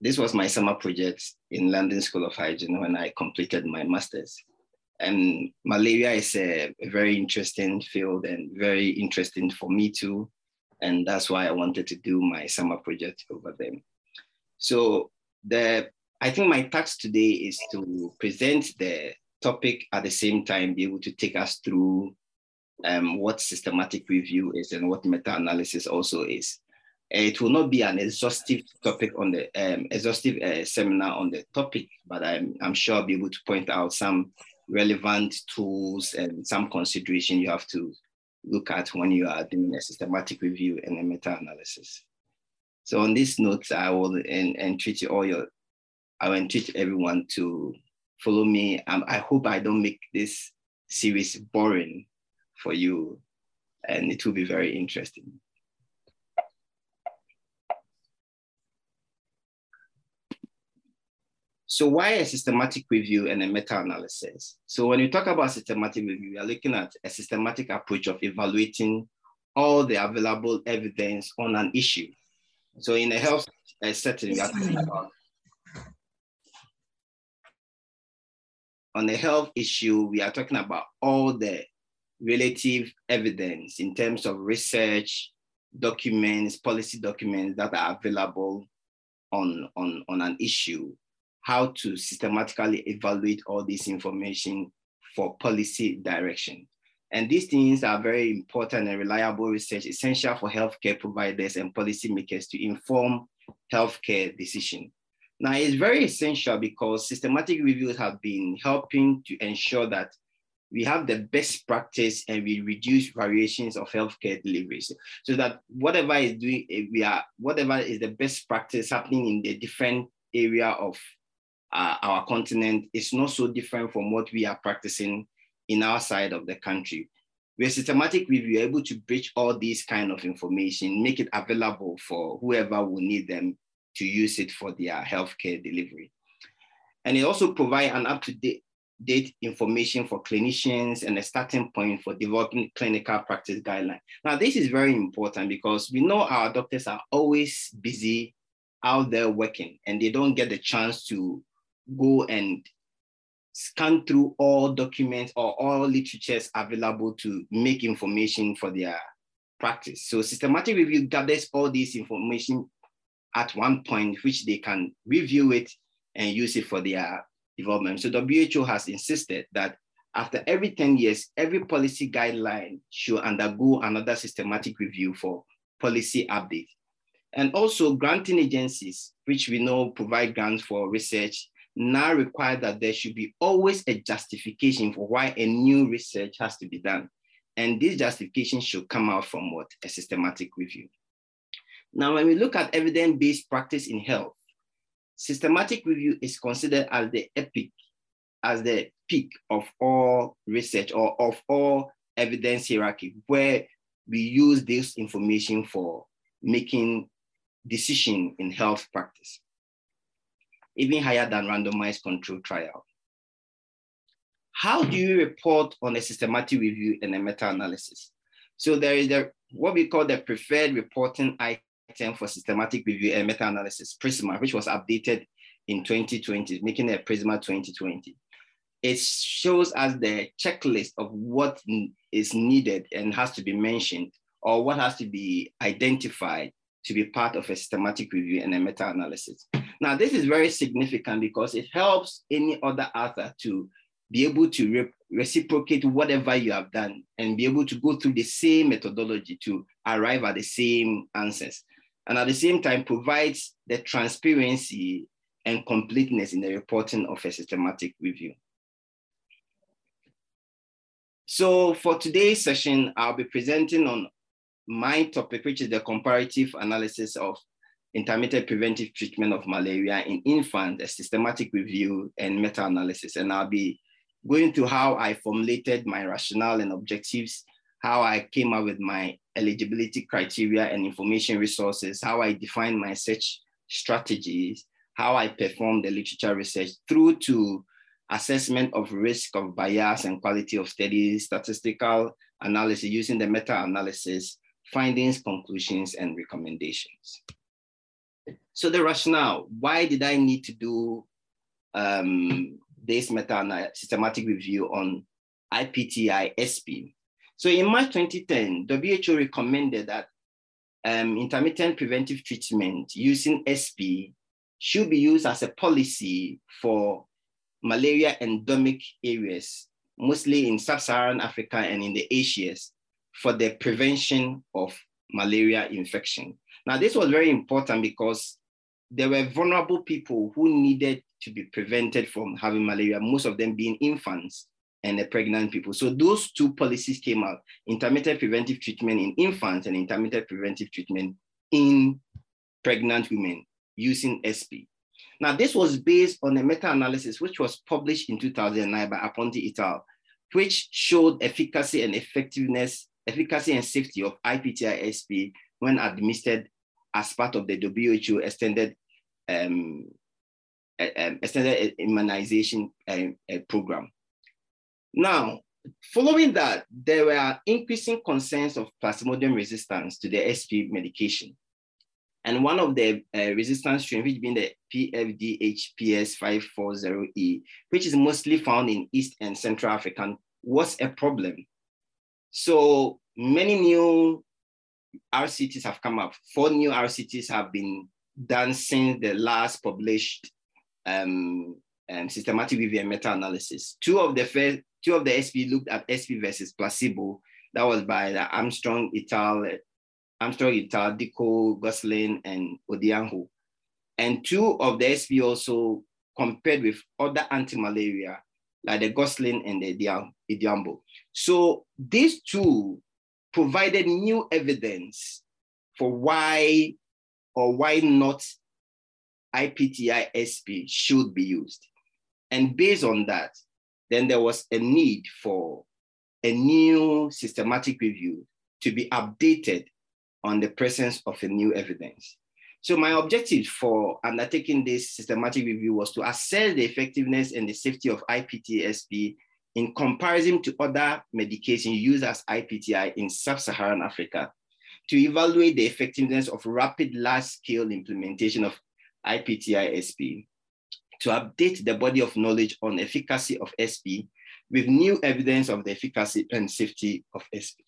this was my summer project in London School of Hygiene when I completed my master's. And malaria is a very interesting field and very interesting for me too. And that's why I wanted to do my summer project over there. So I think my task today is to present the topic at the same time, be able to take us through what systematic review is and what meta-analysis also is. It will not be an exhaustive topic on the exhaustive seminar on the topic, but I'm sure I'll be able to point out some relevant tools and some consideration you have to look at when you are doing a systematic review and a meta-analysis. So on this note, I will entreat everyone to follow me. I hope I don't make this series boring for you, and it will be very interesting. So why a systematic review and a meta-analysis? So when you talk about systematic review, we are looking at a systematic approach of evaluating all the available evidence on an issue. So in a health setting, we are talking about on a health issue, we are talking about all the relative evidence in terms of research, documents, policy documents that are available on an issue, how to systematically evaluate all this information for policy direction. And these things are very important and reliable research, essential for healthcare providers and policymakers to inform healthcare decisions. Now, it's very essential because systematic reviews have been helping to ensure that we have the best practice and we reduce variations of healthcare deliveries, so that whatever is the best practice happening in the different area of our continent is not so different from what we are practicing in our side of the country. With systematic review, we're able to bridge all these kind of information, make it available for whoever will need them to use it for their healthcare delivery. And it also provides an up-to-date information for clinicians and a starting point for developing clinical practice guidelines. Now, this is very important because we know our doctors are always busy out there working and they don't get the chance to go and scan through all documents or all literatures available to make information for their practice. So systematic review gathers all this information at one point, which they can review it and use it for their development. So WHO has insisted that after every 10 years, every policy guideline should undergo another systematic review for policy update. And also granting agencies, which we know provide grants for research, now require that there should be always a justification for why a new research has to be done. And this justification should come out from what? A systematic review. Now, when we look at evidence-based practice in health, systematic review is considered as the peak of all research or of all evidence hierarchy, where we use this information for making decisions in health practice, even higher than randomized controlled trial. How do you report on a systematic review and a meta-analysis? So there is what we call the preferred reporting item for systematic review and meta-analysis, PRISMA, which was updated in 2020, making it PRISMA 2020. It shows us the checklist of what is needed and has to be mentioned, or what has to be identified to be part of a systematic review and a meta-analysis. Now, this is very significant because it helps any other author to be able to reciprocate whatever you have done and be able to go through the same methodology to arrive at the same answers. And at the same time, provides the transparency and completeness in the reporting of a systematic review. So for today's session, I'll be presenting on my topic, which is the comparative analysis of intermittent preventive treatment of malaria in infants, a systematic review and meta-analysis. And I'll be going through how I formulated my rationale and objectives, how I came up with my eligibility criteria and information resources, how I defined my search strategies, how I performed the literature research through to assessment of risk of bias and quality of studies, statistical analysis using the meta-analysis, findings, conclusions, and recommendations. So the rationale, why did I need to do this systematic review on IPTI-SP? So in March 2010, WHO recommended that intermittent preventive treatment using SP should be used as a policy for malaria endemic areas, mostly in sub-Saharan Africa and in the Asias, for the prevention of malaria infection. Now, this was very important because there were vulnerable people who needed to be prevented from having malaria, most of them being infants and the pregnant people. So those two policies came out, intermittent preventive treatment in infants and intermittent preventive treatment in pregnant women using SP. Now, this was based on a meta-analysis which was published in 2009 by Aponte et al., which showed efficacy and safety of IPTI-SP when administered as part of the WHO extended immunization program. Now, following that, there were increasing concerns of Plasmodium resistance to the SP medication. And one of the resistance strains, which being the PFDHPS540E, which is mostly found in East and Central Africa, was a problem. So many new RCTs have come up. 4 new RCTs have been done since the last published systematic review and meta-analysis. Two of the SP looked at SP versus placebo. That was by the Armstrong et al., Dicko, Gosling, and Odianho. And 2 of the SP also compared with other anti-malaria, like the Gosling and the Idiambo. So these 2 provided new evidence for why or why not IPTI-SP should be used. And based on that, then there was a need for a new systematic review to be updated on the presence of a new evidence. So my objective for undertaking this systematic review was to assess the effectiveness and the safety of IPTI-SP in comparison to other medications used as IPTI in sub-Saharan Africa, to evaluate the effectiveness of rapid large-scale implementation of IPTI-SP, to update the body of knowledge on efficacy of SP with new evidence of the efficacy and safety of SP.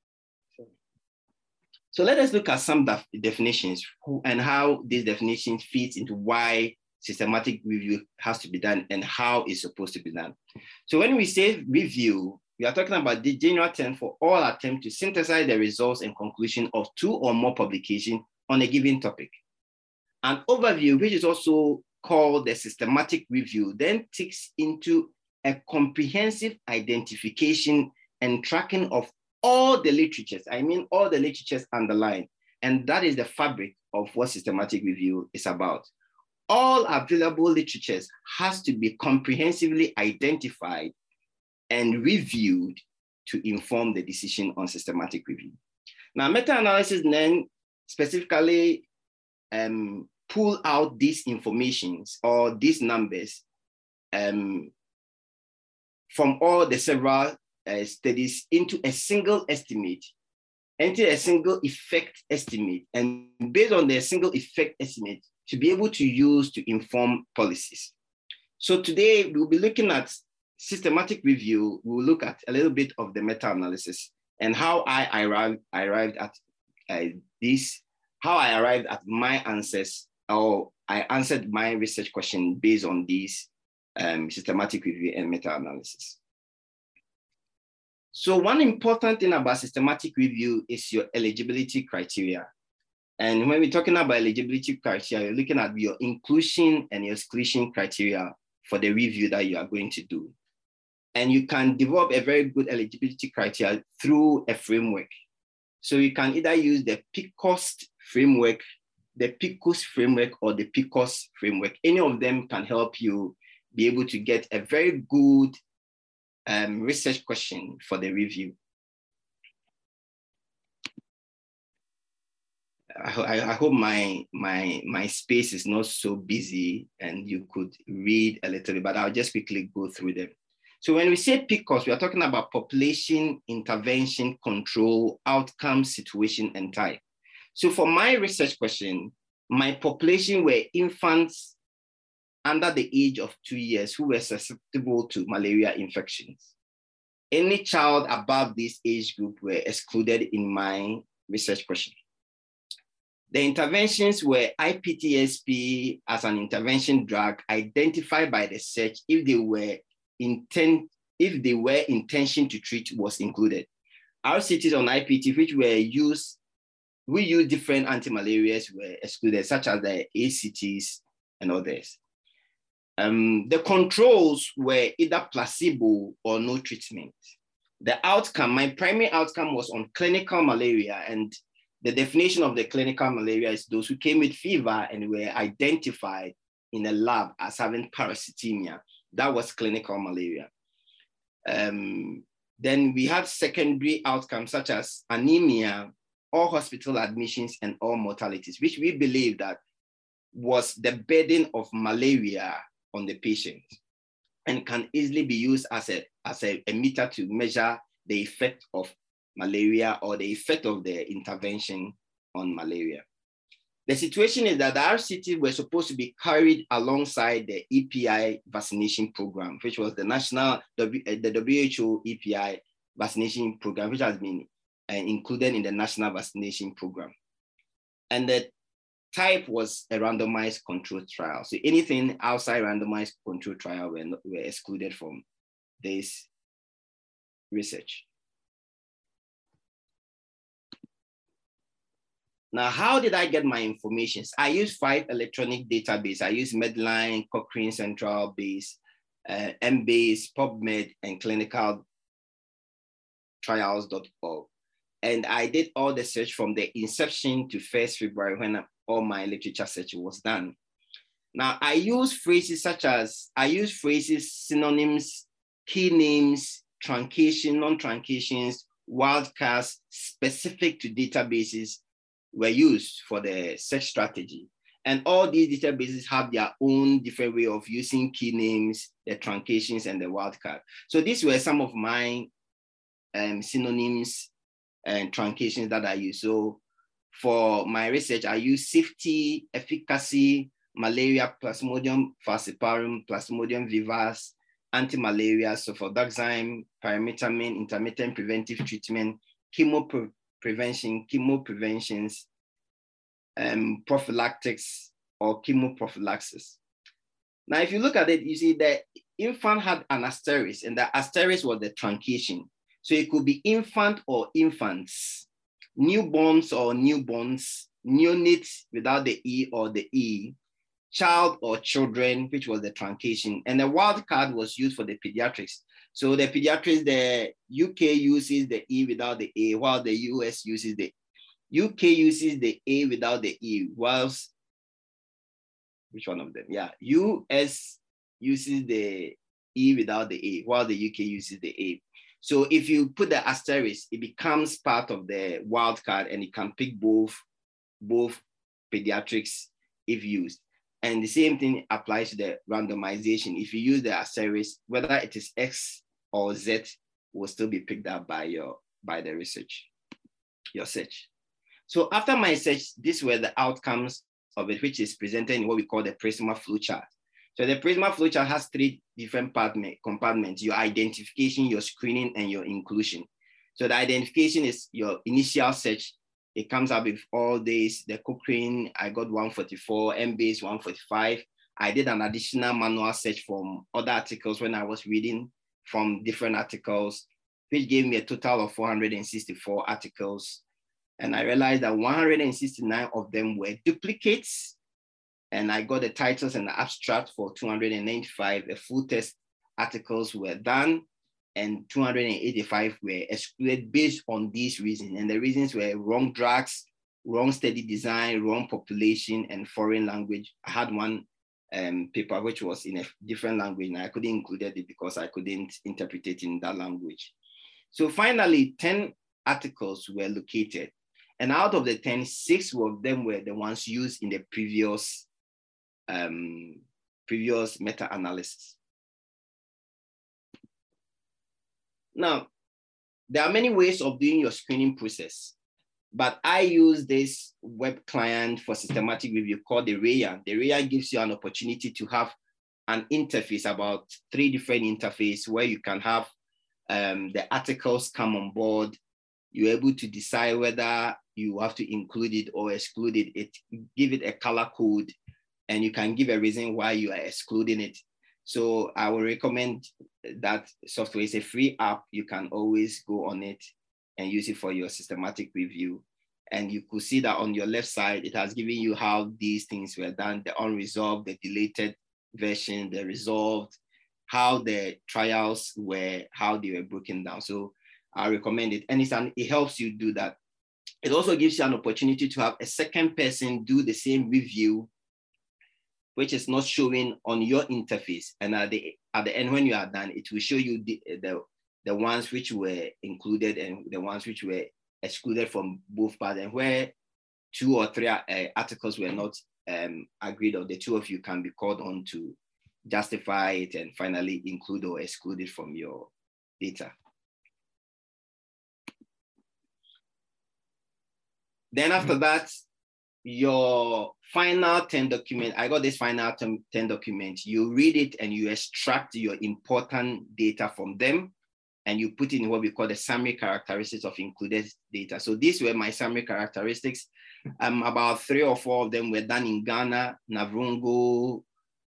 So let us look at some definitions and how these definitions fit into why systematic review has to be done and how it's supposed to be done. So when we say review, we are talking about the general term for all attempts to synthesize the results and conclusion of 2 or more publications on a given topic. An overview, which is also called the systematic review, then takes into a comprehensive identification and tracking of all the literatures. I mean, all the literatures underlined. And that is the fabric of what systematic review is about. All available literatures has to be comprehensively identified and reviewed to inform the decision on systematic review. Now, meta-analysis then specifically pull out these informations or these numbers from all the several studies into a single estimate, into a single effect estimate, and based on the single effect estimate, to be able to use to inform policies. So today we'll be looking at systematic review. We'll look at a little bit of the meta-analysis and how I arrived at how I arrived at my answers, or I answered my research question based on these systematic review and meta-analysis. So one important thing about systematic review is your eligibility criteria. And when we're talking about eligibility criteria, you're looking at your inclusion and your exclusion criteria for the review that you are going to do. And you can develop a very good eligibility criteria through a framework. So you can either use the PICOS framework, the PICOS framework, or the PICOS framework. Any of them can help you be able to get a very good research question for the review. I hope my space is not so busy and you could read a little bit, but I'll just quickly go through them. So when we say PICOS, we are talking about population, intervention, control, outcome, situation, and type. So for my research question, my population were infants under the age of 2 years who were susceptible to malaria infections. Any child above this age group were excluded in my research question. The interventions were IPTSP as an intervention drug identified by the search if they were intention to treat was included. RCTs on IPT, which were used, we use different anti-malarials were excluded, such as the ACTs and others. The controls were either placebo or no treatment. The outcome, my primary outcome was on clinical malaria, and the definition of the clinical malaria is those who came with fever and were identified in a lab as having parasitemia. That was clinical malaria. Then we had secondary outcomes such as anemia, all hospital admissions, and all mortalities, which we believe that was the burden of malaria on the patient and can easily be used as a meter to measure the effect of malaria or the effect of the intervention on malaria. The situation is that the RCT were supposed to be carried alongside the EPI vaccination program, which was the WHO EPI vaccination program, which has been included in the national vaccination program. And the type was a randomized controlled trial. So anything outside randomized controlled trial were excluded from this research. Now, how did I get my information? I used 5 electronic databases. I used Medline, Cochrane Central Base, Embase, PubMed, and clinicaltrials.org. And I did all the search from the inception to 1st February when all my literature search was done. Now, I use phrases synonyms, key names, truncation, non-truncations, wildcards specific to databases were used for the search strategy. And all these databases have their own different way of using key names, the truncations, and the wildcard. So these were some of my synonyms and truncations that I use. So for my research, I use safety, efficacy, malaria, Plasmodium falciparum, Plasmodium vivax, anti-malaria, sulfadoxime, pyrimethamine, intermittent preventive treatment, chemopreventions, prophylactics, or chemoprophylaxis. Now, if you look at it, you see the infant had an asterisk, and the asterisk was the truncation. So it could be infant or infants, newborns or newborns, neonates without the E or the E, child or children, which was the truncation. And the wildcard was used for the pediatrics. So the pediatrics, the UK uses the E without the A, while the US uses the UK uses the A without the E, whilst, which one of them? Yeah, US uses the E without the A, while the UK uses the A. So if you put the asterisk, it becomes part of the wildcard and it can pick both pediatrics if used. And the same thing applies to the randomization. If you use the asterisk, whether it is X or Z will still be picked up by the research, your search. So after my search, these were the outcomes of it, which is presented in what we call the Prisma flowchart. So the Prisma flowchart has 3 different compartments: your identification, your screening, and your inclusion. So the identification is your initial search. It comes up with all these. The Cochrane, I got 144, Embase 145. I did an additional manual search from other articles when I was reading from different articles, which gave me a total of 464 articles. And I realized that 169 of them were duplicates. And I got the titles and the abstract for 295. The full text articles were done, and 285 were excluded based on these reasons. And the reasons were wrong drugs, wrong study design, wrong population, and foreign language. I had one paper which was in a different language, and I couldn't include it because I couldn't interpret it in that language. So finally, 10 articles were located. And out of the 10, 6 of them were the ones used in the previous meta-analysis. Now, there are many ways of doing your screening process. But I use this web client for systematic review called the Rayan. The Rayan gives you an opportunity to have an interface, about 3 different interfaces where you can have the articles come on board. You're able to decide whether you have to include it or exclude it. Give it a color code, and you can give a reason why you are excluding it. So I will recommend that software. It's a free app. You can always go on it and use it for your systematic review. And you could see that on your left side, it has given you how these things were done, the unresolved, the deleted version, the resolved, how the trials were, how they were broken down. So I recommend it. And it helps you do that. It also gives you an opportunity to have a second person do the same review, which is not showing on your interface. And at the end, when you are done, it will show you the ones which were included and the ones which were excluded from both parts, and where 2 or 3 articles were not agreed on, the 2 of you can be called on to justify it and finally include or exclude it from your data. Then after that, your final 10 document, I got this final 10 document, you read it and you extract your important data from them, and you put in what we call the summary characteristics of included data. So these were my summary characteristics. About 3 or 4 of them were done in Ghana, Navrongo,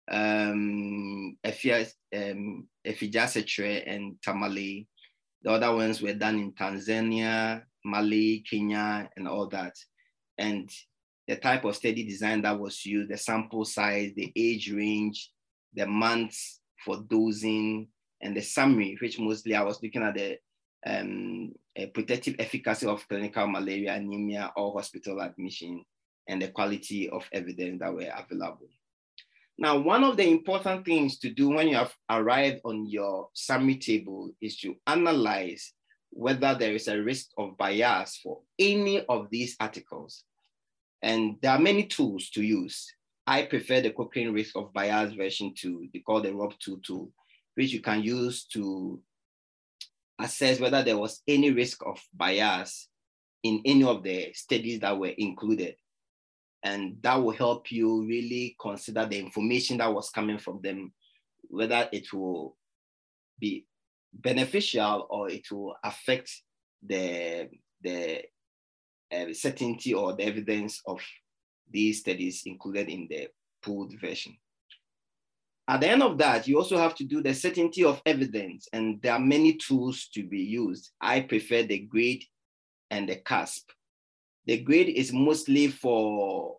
Effijasetre, and Tamale. The other ones were done in Tanzania, Mali, Kenya, and all that. And the type of study design that was used, the sample size, the age range, the months for dosing, and the summary, which mostly I was looking at the protective efficacy of clinical malaria anemia or hospital admission, and the quality of evidence that were available. Now, one of the important things to do when you have arrived on your summary table is to analyze whether there is a risk of bias for any of these articles. And there are many tools to use. I prefer the Cochrane Risk of Bias version 2, they call the ROB2 tool, which you can use to assess whether there was any risk of bias in any of the studies that were included. And that will help you really consider the information that was coming from them, whether it will be beneficial or it will affect the certainty or the evidence of these studies included in the pooled version. At the end of that, you also have to do the certainty of evidence, and there are many tools to be used. I prefer the GRADE and the CASP. The GRADE is mostly for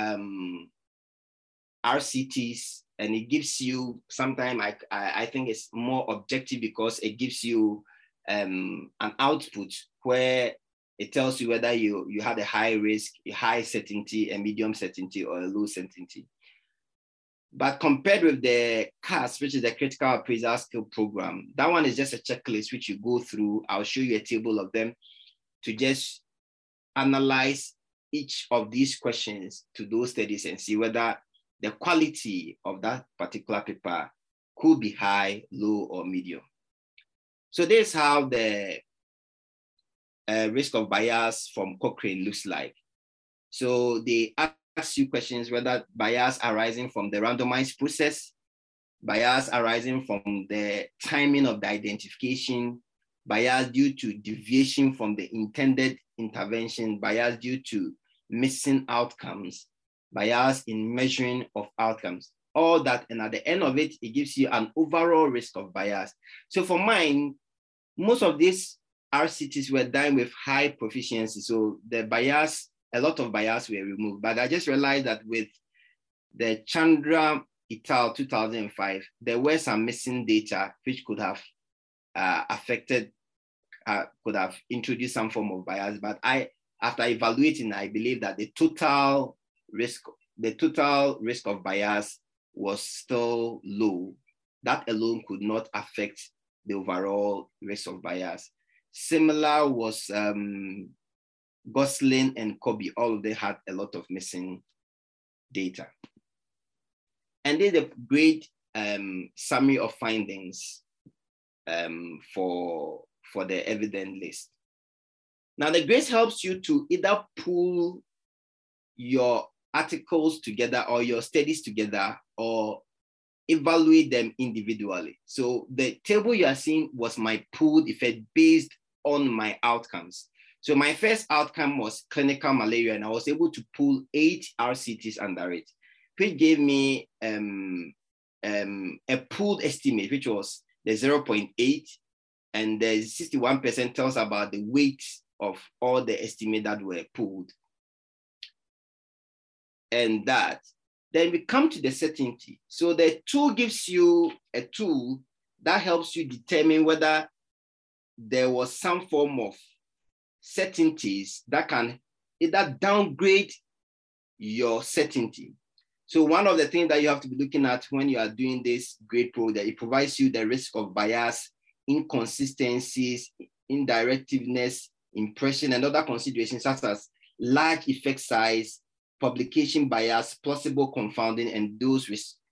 RCTs, and it gives you, sometimes I think it's more objective because it gives you an output where it tells you whether you had a high risk, a high certainty, a medium certainty, or a low certainty. But compared with the CASP, which is the Critical Appraisal Skill Program, that one is just a checklist which you go through. I'll show you a table of them to just analyze each of these questions to those studies and see whether the quality of that particular paper could be high, low, or medium. So this is how the risk of bias from Cochrane looks like. So they ask you questions whether bias arising from the randomized process, bias arising from the timing of the identification, bias due to deviation from the intended intervention, bias due to missing outcomes, bias in measuring of outcomes, all that. And at the end of it, it gives you an overall risk of bias. So for mine, most of these RCTs were done with high proficiency. So the bias, a lot of bias were removed. But I just realized that with the Chandra et al. 2005, there were some missing data which could have affected, could have introduced some form of bias. But after evaluating, I believe that the total risk of bias was still low. That alone could not affect the overall risk of bias. Similar was Gosling and Kobe. All of them had a lot of missing data. And then the great summary of findings for the evidence list. Now, the grades helps you to either pool your articles together or your studies together or evaluate them individually. So the table you are seeing was my pooled effect based on my outcomes. So my first outcome was clinical malaria, and I was able to pool 8 RCTs under it, which gave me a pooled estimate, which was the 0.8, and the 61% tells about the weight of all the estimates that were pooled. And that, then we come to the certainty. So the tool gives you a tool that helps you determine whether there was some form of certainties that can either downgrade your certainty. So one of the things that you have to be looking at when you are doing this grade project, it provides you the risk of bias, inconsistencies, indirectiveness, impression, and other considerations such as large effect size, publication bias, plausible confounding, and dose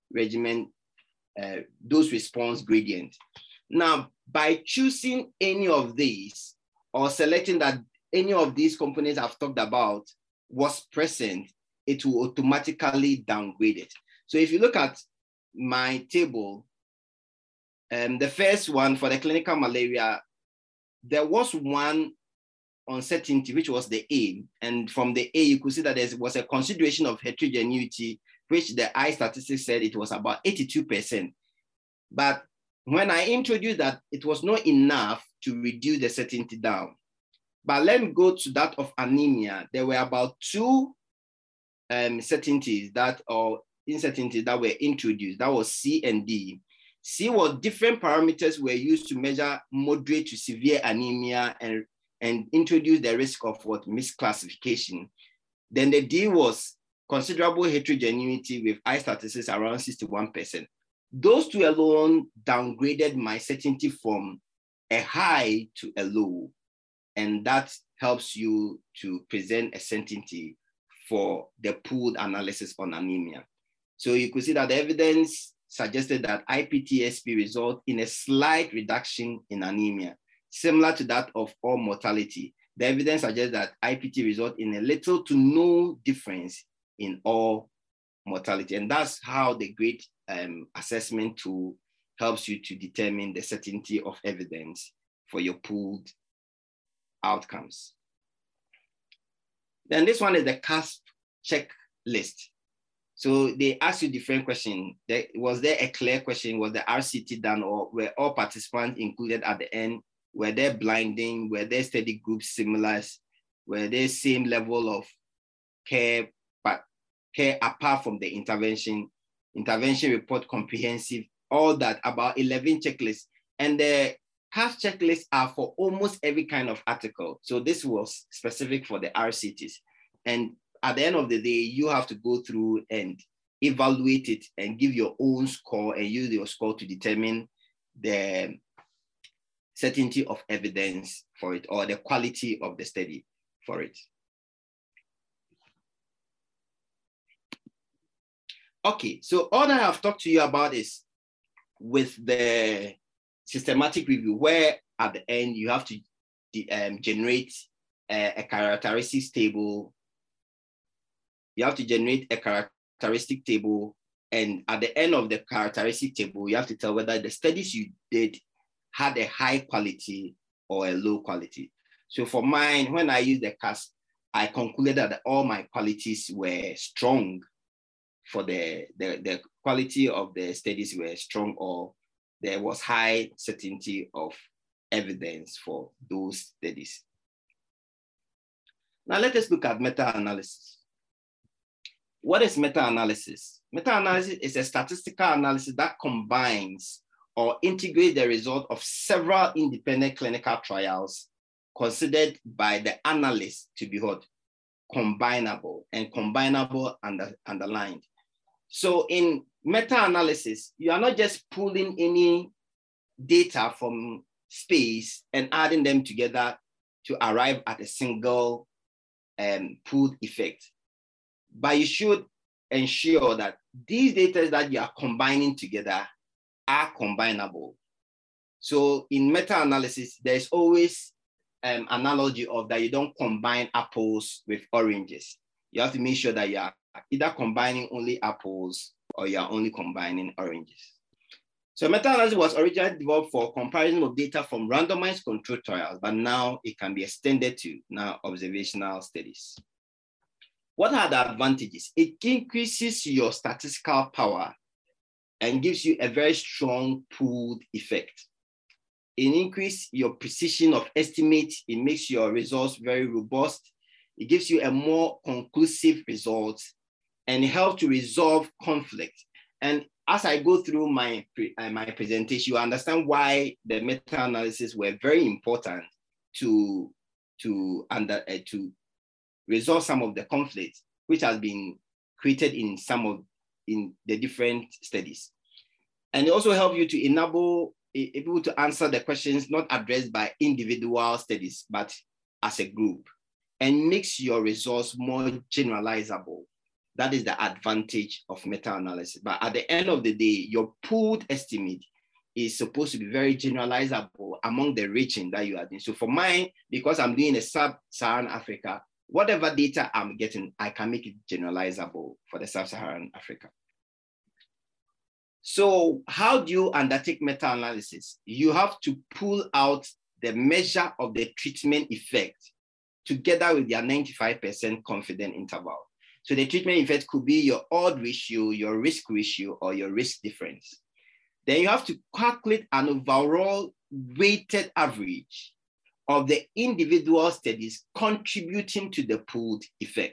response gradient. Now, by choosing any of these or selecting that any of these components I've talked about was present, it will automatically downgrade it. So if you look at my table, the first one for the clinical malaria, there was one uncertainty, which was the A. And from the A, you could see that there was a consideration of heterogeneity, which the I statistics said it was about 82%. But when I introduced that, it was not enough to reduce the certainty down. But let me go to that of anemia. There were about 2 certainties that or uncertainties that were introduced. That was C and D. C was different parameters were used to measure moderate to severe anemia and introduce the risk of what misclassification. Then the D was considerable heterogeneity with I statistics around 61%. Those 2 alone downgraded my certainty from a high to a low. And that helps you to present a certainty for the pooled analysis on anemia. So you could see that the evidence suggested that IPTSP result in a slight reduction in anemia, similar to that of all mortality. The evidence suggests that IPT result in a little to no difference in all mortality. And that's how the grade assessment tool helps you to determine the certainty of evidence for your pooled outcomes. Then this one is the CASP checklist. So they ask you different questions. Was there a clear question? Was the RCT done, or were all participants included at the end? Were there blinding? Were there study groups similar? Were there same level of care, but care apart from the intervention? Intervention report comprehensive, all that, about 11 checklists. And the CASP checklists are for almost every kind of article. So this was specific for the RCTs. And at the end of the day, you have to go through and evaluate it and give your own score and use your score to determine the certainty of evidence for it or the quality of the study for it. Okay, so all that I've talked to you about is with the systematic review, where at the end you have to generate a characteristics table. You have to generate a characteristic table, and at the end of the characteristic table, you have to tell whether the studies you did had a high quality or a low quality. So for mine, when I used the CASP, I concluded that all my qualities were strong. For the quality of the studies were strong, or there was high certainty of evidence for those studies. Now let us look at meta-analysis. What is meta-analysis? Meta-analysis is a statistical analysis that combines or integrates the result of several independent clinical trials considered by the analyst to be what? Combinable, and combinable underlined. So in meta-analysis, you are not just pulling any data from space and adding them together to arrive at a single pooled effect. But you should ensure that these data that you are combining together are combinable. So in meta-analysis, there's always analogy of that you don't combine apples with oranges. You have to make sure that you are either combining only apples or you are only combining oranges. So meta-analysis was originally developed for comparison of data from randomized controlled trials, but now it can be extended to now observational studies. What are the advantages? It increases your statistical power and gives you a very strong pooled effect. It increases your precision of estimate. It makes your results very robust. It gives you a more conclusive result, and it helps to resolve conflict. And as I go through my presentation, you understand why the meta-analysis were very important to resolve some of the conflicts which has been created in the different studies. And it also helps you to enable able to answer the questions not addressed by individual studies, but as a group, and makes your results more generalizable. That is the advantage of meta-analysis. But at the end of the day, your pooled estimate is supposed to be very generalizable among the region that you are doing. So for mine, because I'm doing a sub-Saharan Africa, whatever data I'm getting, I can make it generalizable for the sub-Saharan Africa. So how do you undertake meta-analysis? You have to pull out the measure of the treatment effect together with your 95% confidence interval. So the treatment effect could be your odds ratio, your risk ratio, or your risk difference. Then you have to calculate an overall weighted average of the individual studies contributing to the pooled effect.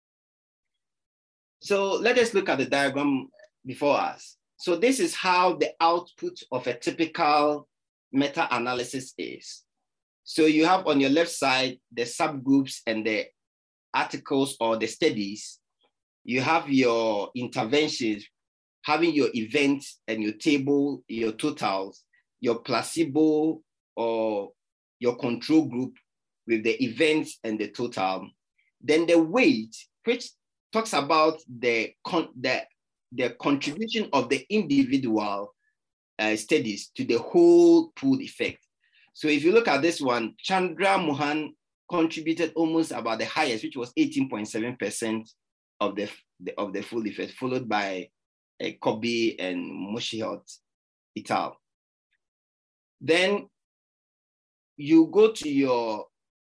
So let us look at the diagram before us. So this is how the output of a typical meta-analysis is. So you have on your left side, the subgroups and the articles or the studies. You have your interventions, having your events and your table, your totals, your placebo or your control group with the events and the total. Then the weight, which talks about the contribution of the individual studies to the whole pool effect. So if you look at this one, Chandra Mohan contributed almost about the highest, which was 18.7% of the full effect, followed by Kobe and Moshiot et al. Then you go to your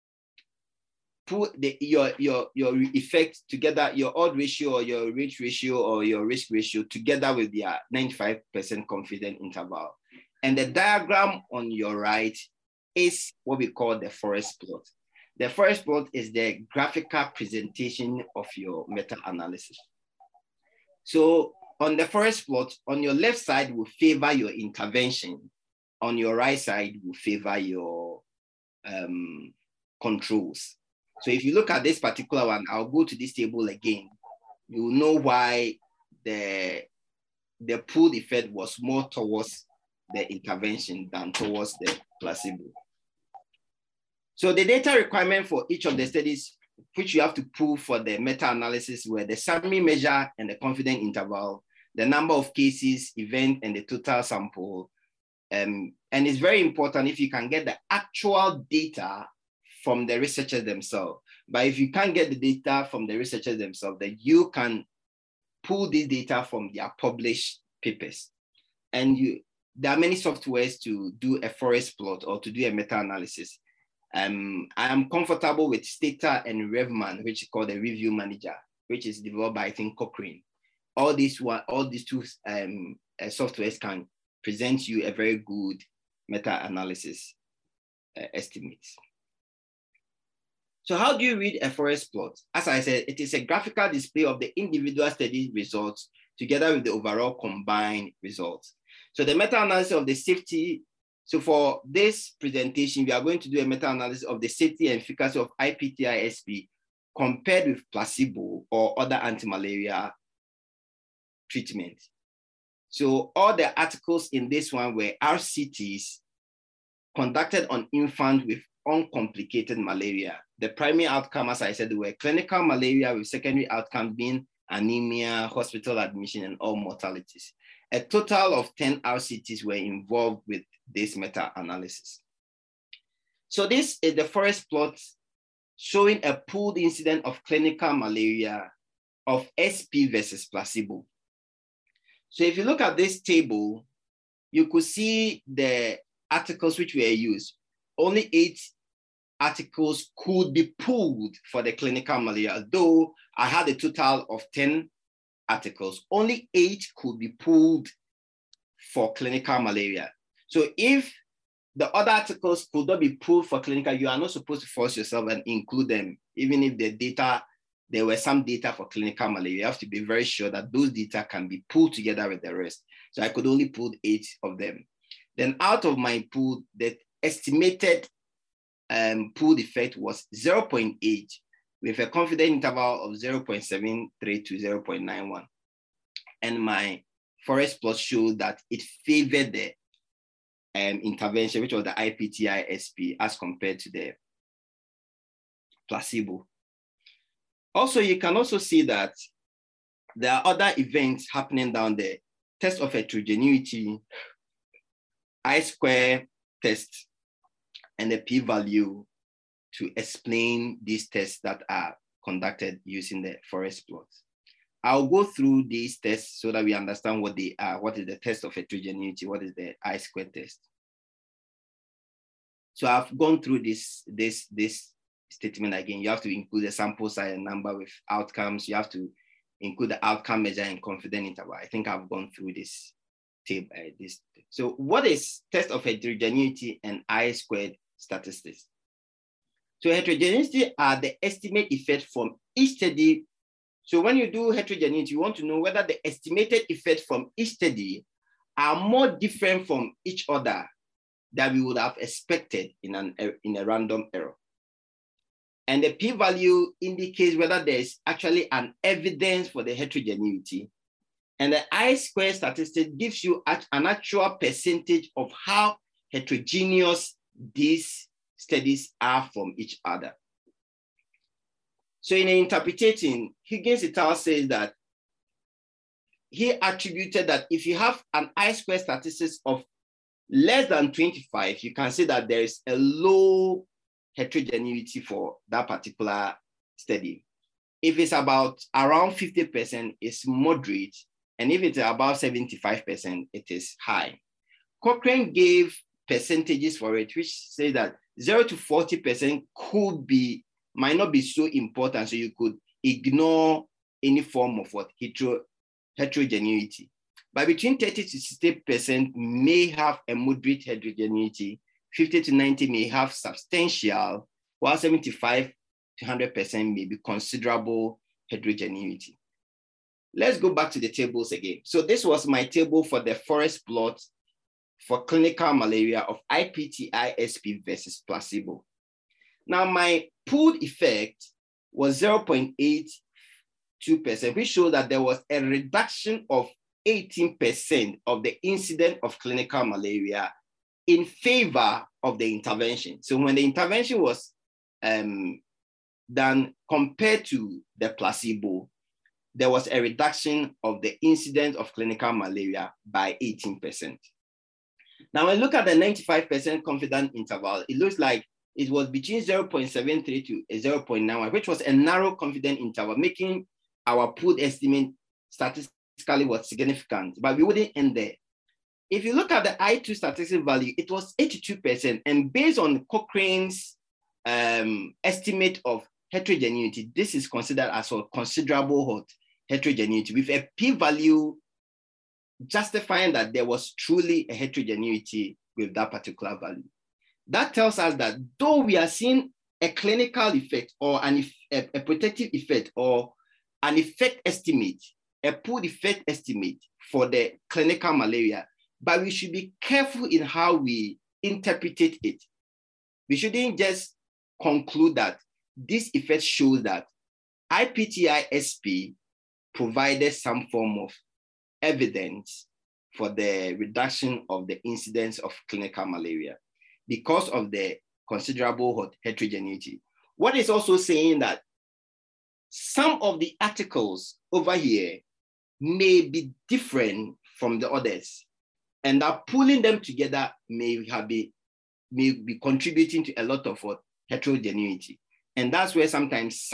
effect together, your odd ratio or your rate ratio or your risk ratio together with their 95% confidence interval. And the diagram on your right is what we call the forest plot. The forest plot is the graphical presentation of your meta-analysis. So on the forest plot, on your left side will favor your intervention. On your right side will favor your controls. So if you look at this particular one, I'll go to this table again. You will know why the pooled effect was more towards the intervention than towards the placebo. So the data requirement for each of the studies, which you have to pull for the meta-analysis, were the summary measure and the confidence interval, the number of cases, event, and the total sample. And it's very important if you can get the actual data from the researchers themselves. But if you can't get the data from the researchers themselves, then you can pull this data from their published papers. And there are many softwares to do a forest plot or to do a meta-analysis. I am comfortable with Stata and Revman, which is called the Review Manager, which is developed by, I think, Cochrane. All these two softwares can present you a very good meta-analysis estimates. So how do you read a forest plot? As I said, it is a graphical display of the individual study results together with the overall combined results. So the meta-analysis of the safety. So for this presentation, we are going to do a meta-analysis of the safety and efficacy of IPTISP compared with placebo or other anti-malaria treatment. So all the articles in this one were RCTs conducted on infants with uncomplicated malaria. The primary outcome, as I said, were clinical malaria with secondary outcome being anemia, hospital admission, and all mortalities. A total of 10 RCTs were involved with this meta-analysis. So this is the forest plot showing a pooled incidence of clinical malaria of SP versus placebo. So if you look at this table, you could see the articles which were used. Only 8 articles could be pooled for the clinical malaria, though I had a total of 10 articles. Only 8 could be pooled for clinical malaria. So if the other articles could not be pooled for clinical, you are not supposed to force yourself and include them, even if the data, there were some data for clinical malaria. You have to be very sure that those data can be pulled together with the rest. So I could only pull 8 of them. Then out of my pool, the estimated pooled effect was 0.8 with a confidence interval of 0.73 to 0.91. And my forest plot showed that it favored the intervention, which was the IPTI-SP, as compared to the placebo. Also, you can also see that there are other events happening down there. Test of heterogeneity, I-square test, and the p-value to explain these tests that are conducted using the forest plots. I'll go through these tests so that we understand what they are. What is the test of heterogeneity? What is the I-square test? So I've gone through this statement again. You have to include the sample size and number with outcomes. You have to include the outcome measure and confidence interval. I think I've gone through this table. So what is test of heterogeneity and I-squared statistics? So heterogeneity are the estimate effect from each study. So when you do heterogeneity, you want to know whether the estimated effect from each study are more different from each other than we would have expected in a random error. And the p-value indicates whether there is actually an evidence for the heterogeneity. And the I-squared statistic gives you an actual percentage of how heterogeneous these studies are from each other. So in interpreting, Higgins et al. Says that he attributed that if you have an I-squared statistics of less than 25, you can say that there is a low heterogeneity for that particular study. If it's about around 50%, it's moderate. And if it's about 75%, it is high. Cochrane gave percentages for it, which say that 0 to 40% might not be so important, so you could ignore any form of what heterogeneity. But between 30 to 60% may have a moderate heterogeneity, 50 to 90 may have substantial, while 75 to 100% may be considerable heterogeneity. Let's go back to the tables again. So this was my table for the forest plot for clinical malaria of IPTI-SP versus placebo. Now my pooled effect was 0.82%, which showed that there was a reduction of 18% of the incidence of clinical malaria in favor of the intervention. So when the intervention was done compared to the placebo, there was a reduction of the incidence of clinical malaria by 18%. Now, when we look at the 95% confidence interval, it looks like it was between 0.73 to 0.91, which was a narrow confidence interval, making our pooled estimate statistically was significant, but we wouldn't end there. If you look at the I2 statistical value, it was 82%, and based on Cochrane's estimate of heterogeneity, this is considered as a considerable heterogeneity with a p-value justifying that there was truly a heterogeneity with that particular value. That tells us that though we are seeing a clinical effect or a protective effect or an effect estimate, a pooled effect estimate for the clinical malaria, but we should be careful in how we interpret it. We shouldn't just conclude that this effect shows that IPTI-SP provided some form of evidence for the reduction of the incidence of clinical malaria because of the considerable heterogeneity. What is also saying that some of the articles over here may be different from the others, and that pulling them together may have been may be contributing to a lot of what heterogeneity. And that's where sometimes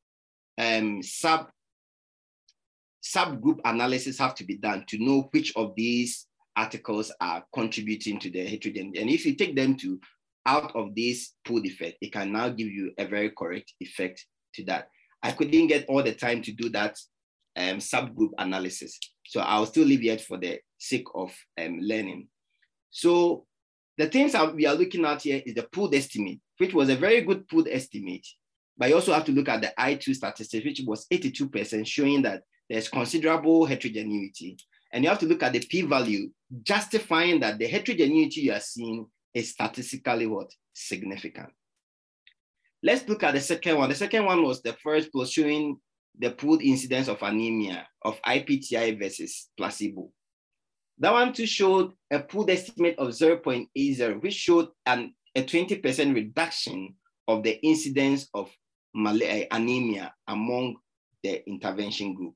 subgroup analysis have to be done to know which of these articles are contributing to the heterogeneity. And if you take them out of this pooled effect, it can now give you a very correct effect to that. I couldn't get all the time to do that subgroup analysis. So I'll still leave it for the sake of learning. So the things that we are looking at here is the pooled estimate, which was a very good pooled estimate. But you also have to look at the I2 statistics, which was 82%, showing that there's considerable heterogeneity. And you have to look at the p-value, justifying that the heterogeneity you are seeing is statistically what? Significant. Let's look at the second one. The second one was the first plot showing the pooled incidence of anemia of IPTI versus placebo. That one too showed a pooled estimate of 0.80, which showed a 20% reduction of the incidence of anemia among the intervention group.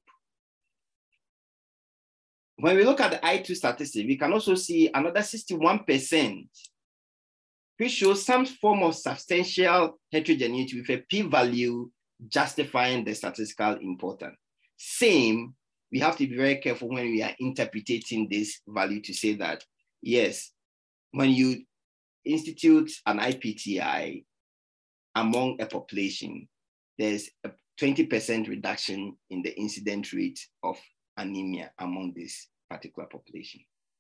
When we look at the I2 statistics, we can also see another 61%, which shows some form of substantial heterogeneity with a p-value justifying the statistical importance. Same, we have to be very careful when we are interpreting this value to say that, yes, when you institute an IPTI among a population, there's a 20% reduction in the incident rate of anemia among this particular population.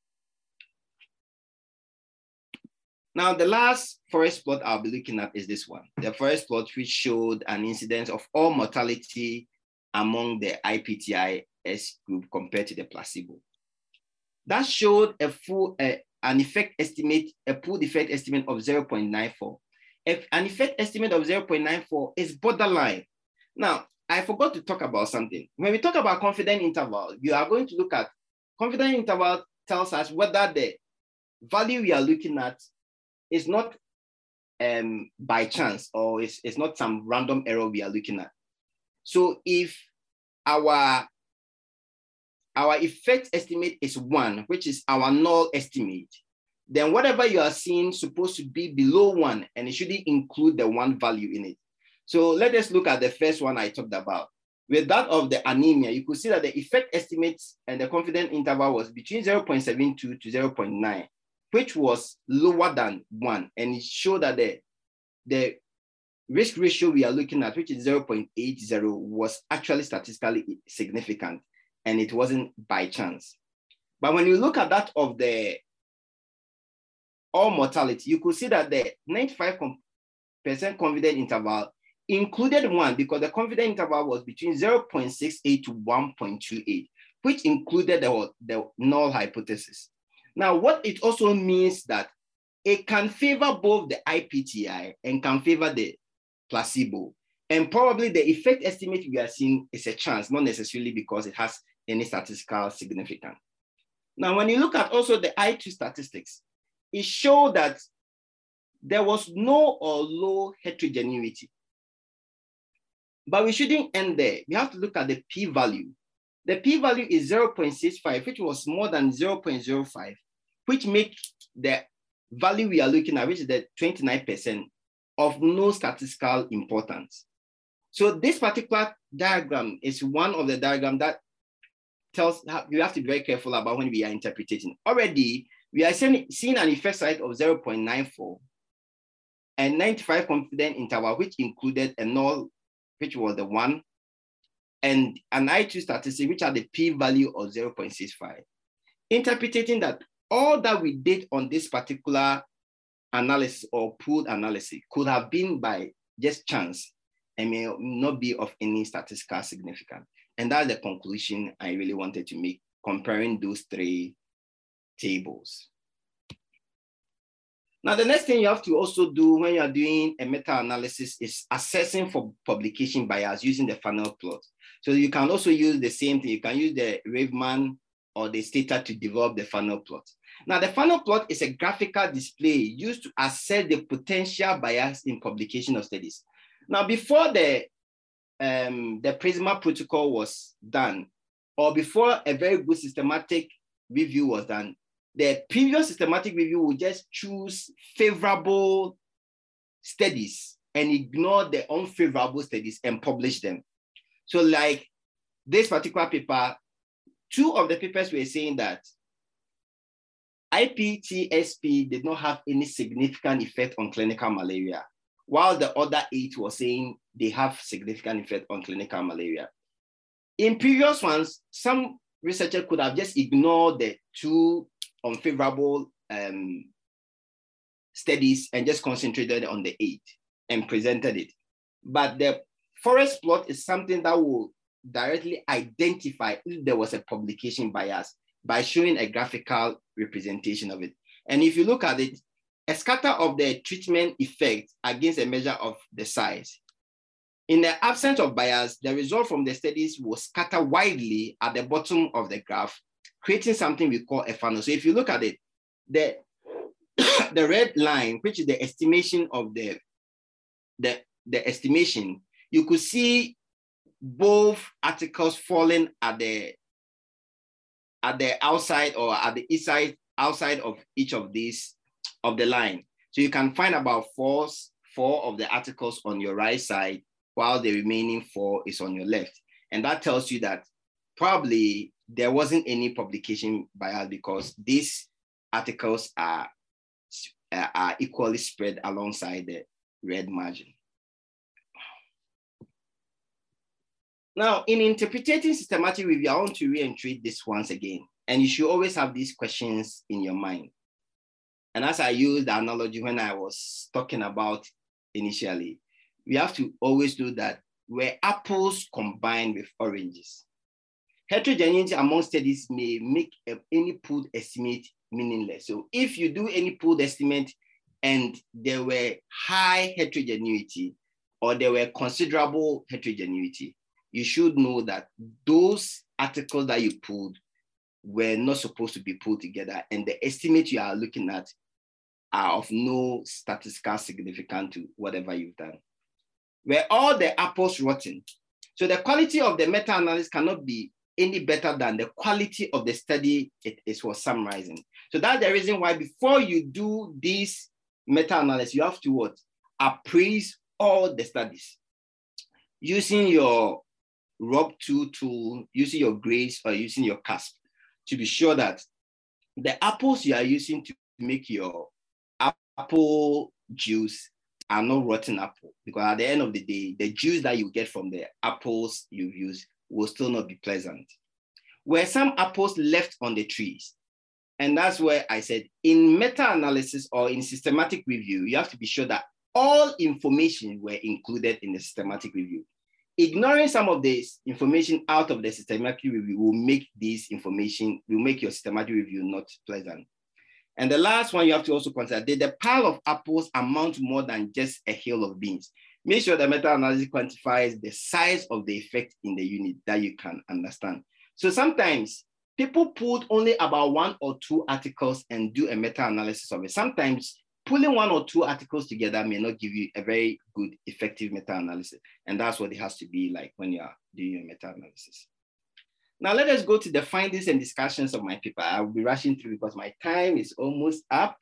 Now, the last forest plot I'll be looking at is this one. The forest plot which showed an incidence of all mortality among the IPTIS group compared to the placebo. That showed a full, an effect estimate, a pooled effect estimate of 0.94. An effect estimate of 0.94 is borderline. Now, I forgot to talk about something. When we talk about confidence interval, you are going to look at confidence interval tells us whether the value we are looking at is not by chance or it's not some random error we are looking at. So if our effect estimate is 1, which is our null estimate, then whatever you are seeing is supposed to be below 1, and it shouldn't include the 1 value in it. So let us look at the first one I talked about. With that of the anemia, you could see that the effect estimates and the confidence interval was between 0.72 to 0.9, which was lower than 1. And it showed that the risk ratio we are looking at, which is 0.80, was actually statistically significant, and it wasn't by chance. But when you look at that of the all mortality, you could see that the 95% confidence interval included 1, because the confidence interval was between 0.68 to 1.28, which included the null hypothesis. Now, what it also means that it can favor both the IPTI and can favor the placebo. And probably the effect estimate we are seeing is a chance, not necessarily because it has any statistical significance. Now, when you look at also the I2 statistics, it showed that there was no or low heterogeneity. But we shouldn't end there. We have to look at the p-value. The p-value is 0.65, which was more than 0.05, which makes the value we are looking at, which is the 29%, of no statistical importance. So this particular diagram is one of the diagrams that tells you have to be very careful about when we are interpreting. Already, we are seeing an effect size of 0.94 and 95 confidence interval, which included a null, which was the 1, and an I2 statistic, which had the p-value of 0.65. Interpreting that all that we did on this particular analysis or pooled analysis could have been by just chance and may not be of any statistical significance. And that's the conclusion I really wanted to make, comparing those 3 tables. Now, the next thing you have to also do when you are doing a meta-analysis is assessing for publication bias using the funnel plot. So you can also use the same thing. You can use the Raveman or the Stata to develop the funnel plot. Now, the funnel plot is a graphical display used to assess the potential bias in publication of studies. Now, before the PRISMA protocol was done, or before a very good systematic review was done, the previous systematic review will just choose favorable studies and ignore the unfavorable studies and publish them. So like this particular paper, two of the papers were saying that IPTSP did not have any significant effect on clinical malaria, while the other 8 were saying they have significant effect on clinical malaria. In previous ones, some researchers could have just ignored the 2 unfavorable studies and just concentrated on the 8 and presented it. But the forest plot is something that will directly identify if there was a publication bias by showing a graphical representation of it. And if you look at it, a scatter of the treatment effect against a measure of the size. In the absence of bias, the result from the studies will scatter widely at the bottom of the graph, creating something we call a funnel. So if you look at it, the red line, which is the estimation of the estimation, you could see both articles falling at the outside or at the inside, outside of each of these of the line. So you can find about four of the articles on your right side, while the remaining 4 is on your left. And that tells you that probably there wasn't any publication bias because these articles are equally spread alongside the red margin. Now, in interpreting systematic review, I want to reiterate this once again. And you should always have these questions in your mind. And as I used the analogy when I was talking about initially, we have to always do that where apples combine with oranges. Heterogeneity among studies may make any pooled estimate meaningless. So if you do any pooled estimate and there were high heterogeneity or there were considerable heterogeneity, you should know that those articles that you pulled were not supposed to be pulled together, and the estimate you are looking at are of no statistical significance to whatever you've done. Were all the apples rotten? So the quality of the meta-analysis cannot be any better than the quality of the study it was summarizing. So that's the reason why before you do this meta-analysis, you have to what? Appraise all the studies using your ROB2 tool, using your grades or using your CASP to be sure that the apples you are using to make your apple juice are not rotten apple, because at the end of the day, the juice that you get from the apples you've used will still not be pleasant. Were some apples left on the trees? And that's where I said in meta-analysis or in systematic review, you have to be sure that all information were included in the systematic review. Ignoring some of this information out of the systematic review will make your systematic review not pleasant. And the last one you have to also consider, did the pile of apples amount to more than just a hill of beans? Make sure the meta-analysis quantifies the size of the effect in the unit that you can understand. So sometimes people pulled only about 1 or 2 articles and do a meta-analysis of it. Sometimes pulling 1 or 2 articles together may not give you a very good, effective meta-analysis. And that's what it has to be like when you are doing your meta-analysis. Now let us go to the findings and discussions of my paper. I will be rushing through because my time is almost up.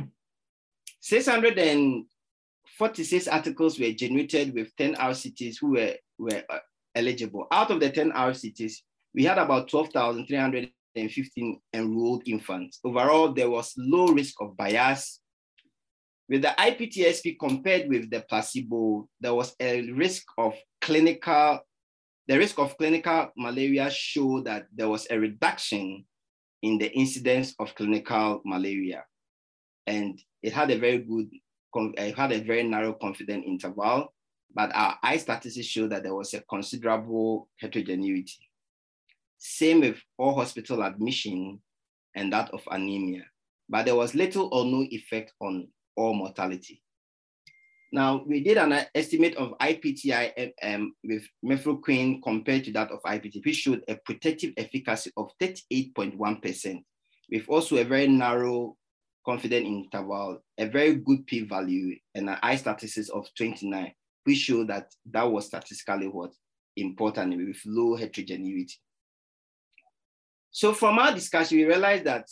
646 articles were generated with 10 RCTs who were eligible. Out of the 10 RCTs, we had about 12,315 enrolled infants. Overall, there was low risk of bias. With the IPTSP compared with the placebo, there was a risk of clinical malaria showed that there was a reduction in the incidence of clinical malaria. And it had a very narrow confidence interval, but our I statistics showed that there was a considerable heterogeneity. Same with all hospital admission and that of anemia, but there was little or no effect on all mortality. Now, we did an estimate of IPTI with mefloquine compared to that of IPT, which showed a protective efficacy of 38.1%, with also a very narrow confidence interval, a very good p-value, and an I statistics of 29, which showed that that was statistically important with low heterogeneity. So from our discussion, we realized that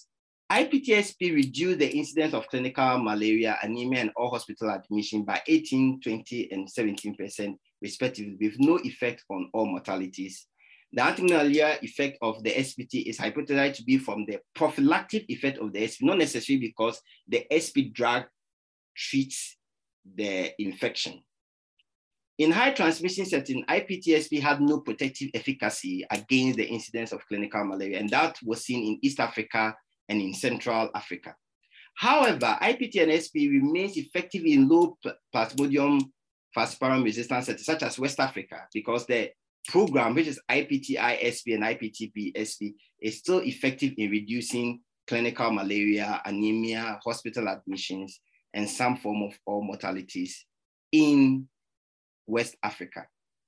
IPTSP reduced the incidence of clinical malaria, anemia, and all hospital admission by 18%, 20%, and 17% respectively, with no effect on all mortalities. The anti-malaria effect of the SPT is hypothesized to be from the prophylactic effect of the SP, not necessarily because the SP drug treats the infection. In high transmission setting, IPTSP had no protective efficacy against the incidence of clinical malaria, and that was seen in East Africa and in Central Africa. However, IPT and SP remains effective in low Plasmodium falciparum resistant settings, such as West Africa, because the program, which is IPT-ISP and IPTP-SP, is still effective in reducing clinical malaria, anemia, hospital admissions, and some form of all mortalities in West Africa.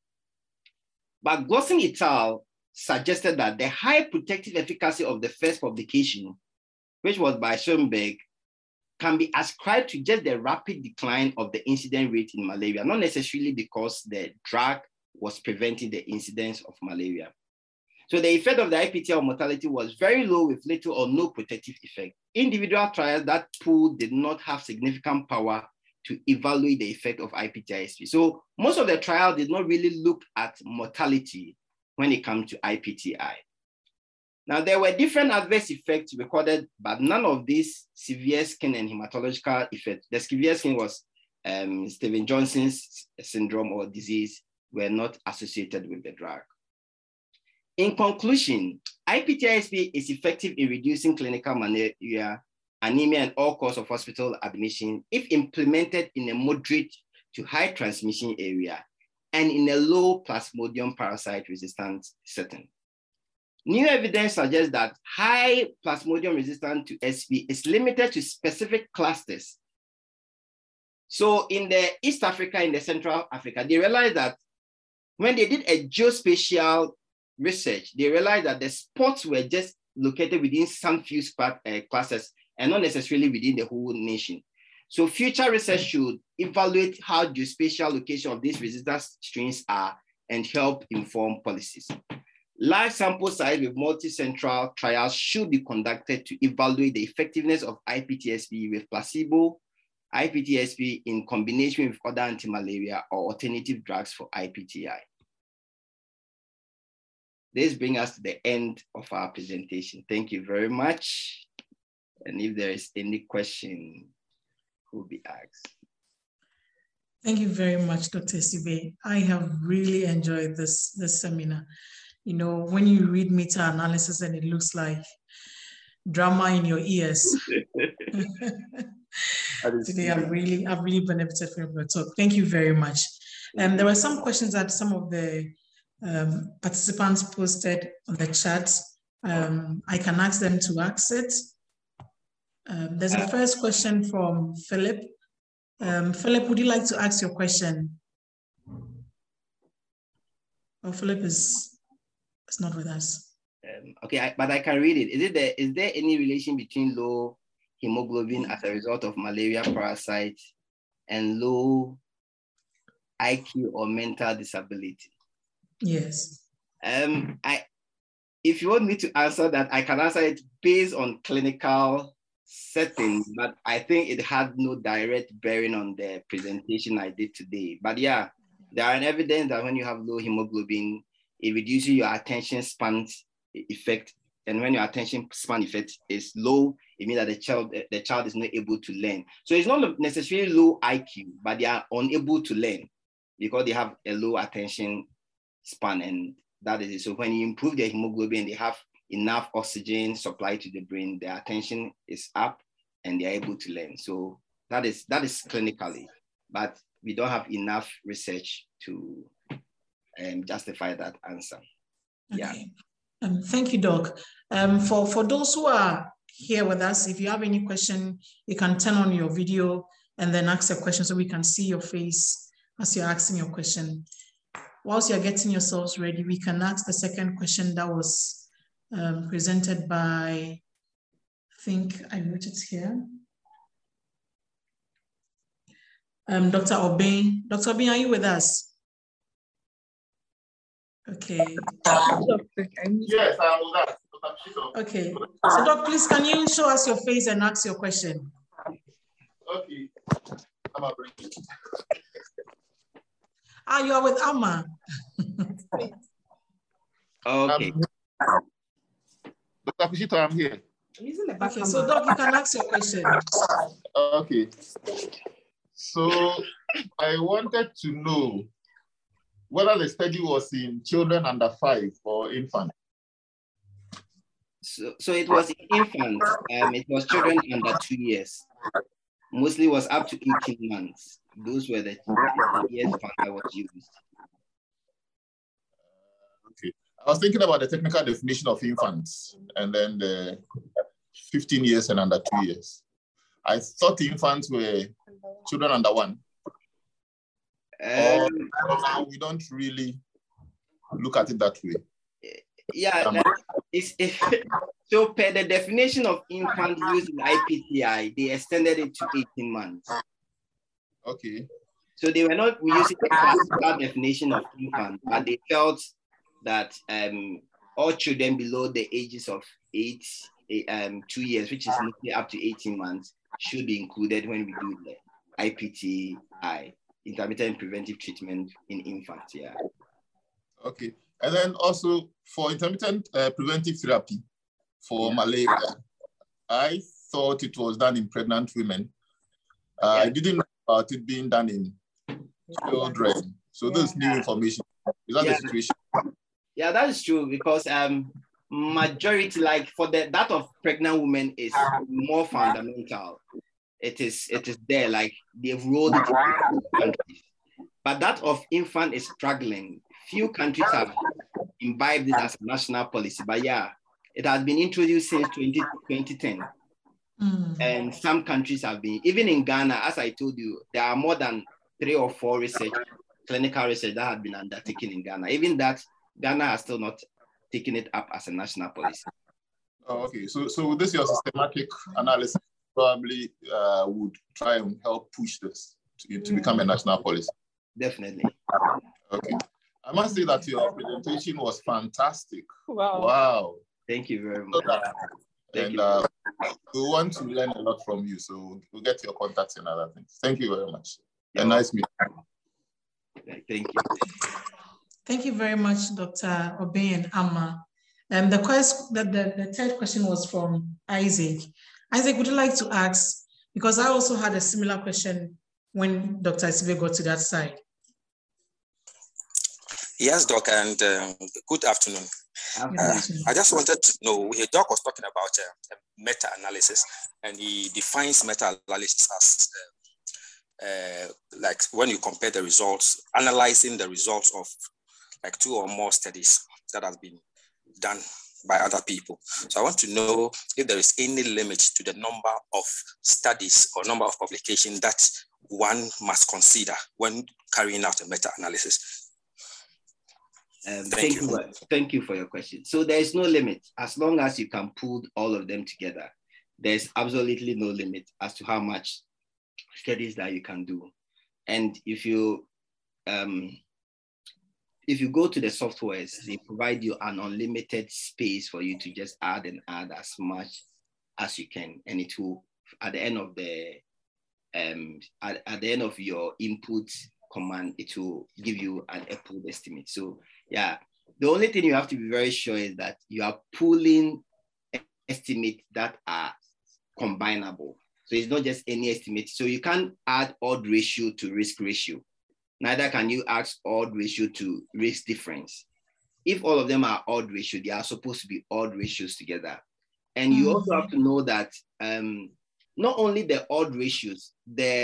But Glossen et al. Suggested that the high protective efficacy of the first publication, which was by Schoenberg, can be ascribed to just the rapid decline of the incidence rate in malaria, not necessarily because the drug was preventing the incidence of malaria. So the effect of the IPT on mortality was very low with little or no protective effect. Individual trials that pooled did not have significant power to evaluate the effect of IPT-ISP. So most of the trials did not really look at mortality when it comes to IPTI. Now, there were different adverse effects recorded, but none of these severe skin and hematological effects. The severe skin was Stevens-Johnson's syndrome or disease were not associated with the drug. In conclusion, IPT-ISP is effective in reducing clinical malaria, anemia, and all cause of hospital admission if implemented in a moderate to high transmission area and in a low Plasmodium parasite resistant setting. New evidence suggests that high Plasmodium resistant to SP is limited to specific clusters. So in the East Africa, in the Central Africa, they realized that when they did a geospatial research, they realized that the spots were just located within some few clusters and not necessarily within the whole nation. So future research should evaluate how geospatial location of these resistant strains are and help inform policies. Large sample size with multi-central trials should be conducted to evaluate the effectiveness of IPTSP with placebo, IPTSP in combination with other anti-malaria or alternative drugs for IPTI. This brings us to the end of our presentation. Thank you very much. And if there is any question, will be asked. Thank you very much, Dr. Sibe. I have really enjoyed this seminar. You know, when you read meta-analysis and it looks like drama in your ears. Today, I've really benefited from your talk. Thank you very much. There were some questions that some of the participants posted on the chat. I can ask them to ask it. There's a first question from Philip. Philip, would you like to ask your question? Oh, Philip is not with us. Okay, but I can read it. Is there any relation between low hemoglobin as a result of malaria parasites and low IQ or mental disability? Yes. If you want me to answer that, I can answer it based on clinical settings, but I think it had no direct bearing on the presentation I did today. But yeah, there are evidence that when you have low hemoglobin, it reduces your attention span effect. And when your attention span effect is low, it means that the child is not able to learn. So it's not necessarily low IQ, but they are unable to learn because they have a low attention span, and that is it. So when you improve their hemoglobin, they have enough oxygen supply to the brain, their attention is up and they're able to learn. So that is clinically, but we don't have enough research to justify that answer. Okay. Yeah. Thank you, Doc. For those who are here with us, if you have any question, you can turn on your video and then ask a question so we can see your face as you're asking your question. Whilst you're getting yourselves ready, we can ask the second question that was presented by, I think I wrote it here. Dr. Obeng. Dr. Obeng, are you with us? Okay. Yes, I'm with us. Okay. So, Doc, please, can you show us your face and ask your question? Okay. I'm a break. You are with Amma. Okay. Dr. Kushito, I'm here. Okay, so Doc, you can ask your question. Okay. So I wanted to know whether the study was in children under 5 or infants. So it was infants. It was children under 2 years. Mostly was up to 18 months. Those were the years that was used. Okay. I was thinking about the technical definition of infants and then the 15 years and under 2 years. I thought infants were children under 1. Or now we don't really look at it that way. Yeah, so per the definition of infant used in IPTI, they extended it to 18 months. Okay. So they were not using the classical definition of infant, but they felt that all children below the ages of 2 years, which is mostly up to 18 months, should be included when we do the IPTI, intermittent preventive treatment in infants. Yeah. Okay. And then also for intermittent preventive therapy for malaria, I thought it was done in pregnant women. I didn't know about it being done in children. So this is new information. Is that the situation? Yeah, that is true because majority, like for that of pregnant women is more fundamental. It is there, like they've rolled it into countries. But that of infant is struggling. Few countries have imbibed it as a national policy, but yeah, it has been introduced since 2010. And some countries have been, even in Ghana, as I told you, there are more than 3 or 4 clinical research that have been undertaken in Ghana. Even that, Ghana has still not taken it up as a national policy. Oh, okay. So this your systematic analysis probably would try and help push this to become a national policy. Definitely. Okay. I must say that your presentation was fantastic. Wow. Wow. Thank you very much. And we want to learn a lot from you, so we'll get your contacts and other things. Thank you very much. And nice meeting you. Thank you. Thank you very much, Dr. Obeng and Amma. The third question was from Isaac. Isaac, would you like to ask, because I also had a similar question when Dr. Asibe got to that side. Yes, Doc, and good afternoon. I just wanted to know, Doc was talking about meta-analysis, and he defines meta-analysis as like when you compare the results, analyzing the results of like 2 or more studies that have been done by other people. So I want to know if there is any limit to the number of studies or number of publications that one must consider when carrying out a meta-analysis. Thank you for your question. So there is no limit. As long as you can pull all of them together, there's absolutely no limit as to how much studies that you can do. And if you go to the softwares, they provide you an unlimited space for you to just add and add as much as you can, and it will at the end of your input command, it will give you an pooled estimate. So yeah, the only thing you have to be very sure is that you are pooling estimates that are combinable. So it's not just any estimate. So you can't add odd ratio to risk ratio. Neither can you add odd ratio to risk difference. If all of them are odd ratio, they are supposed to be odd ratios together. And you also have to know that not only the odd ratios,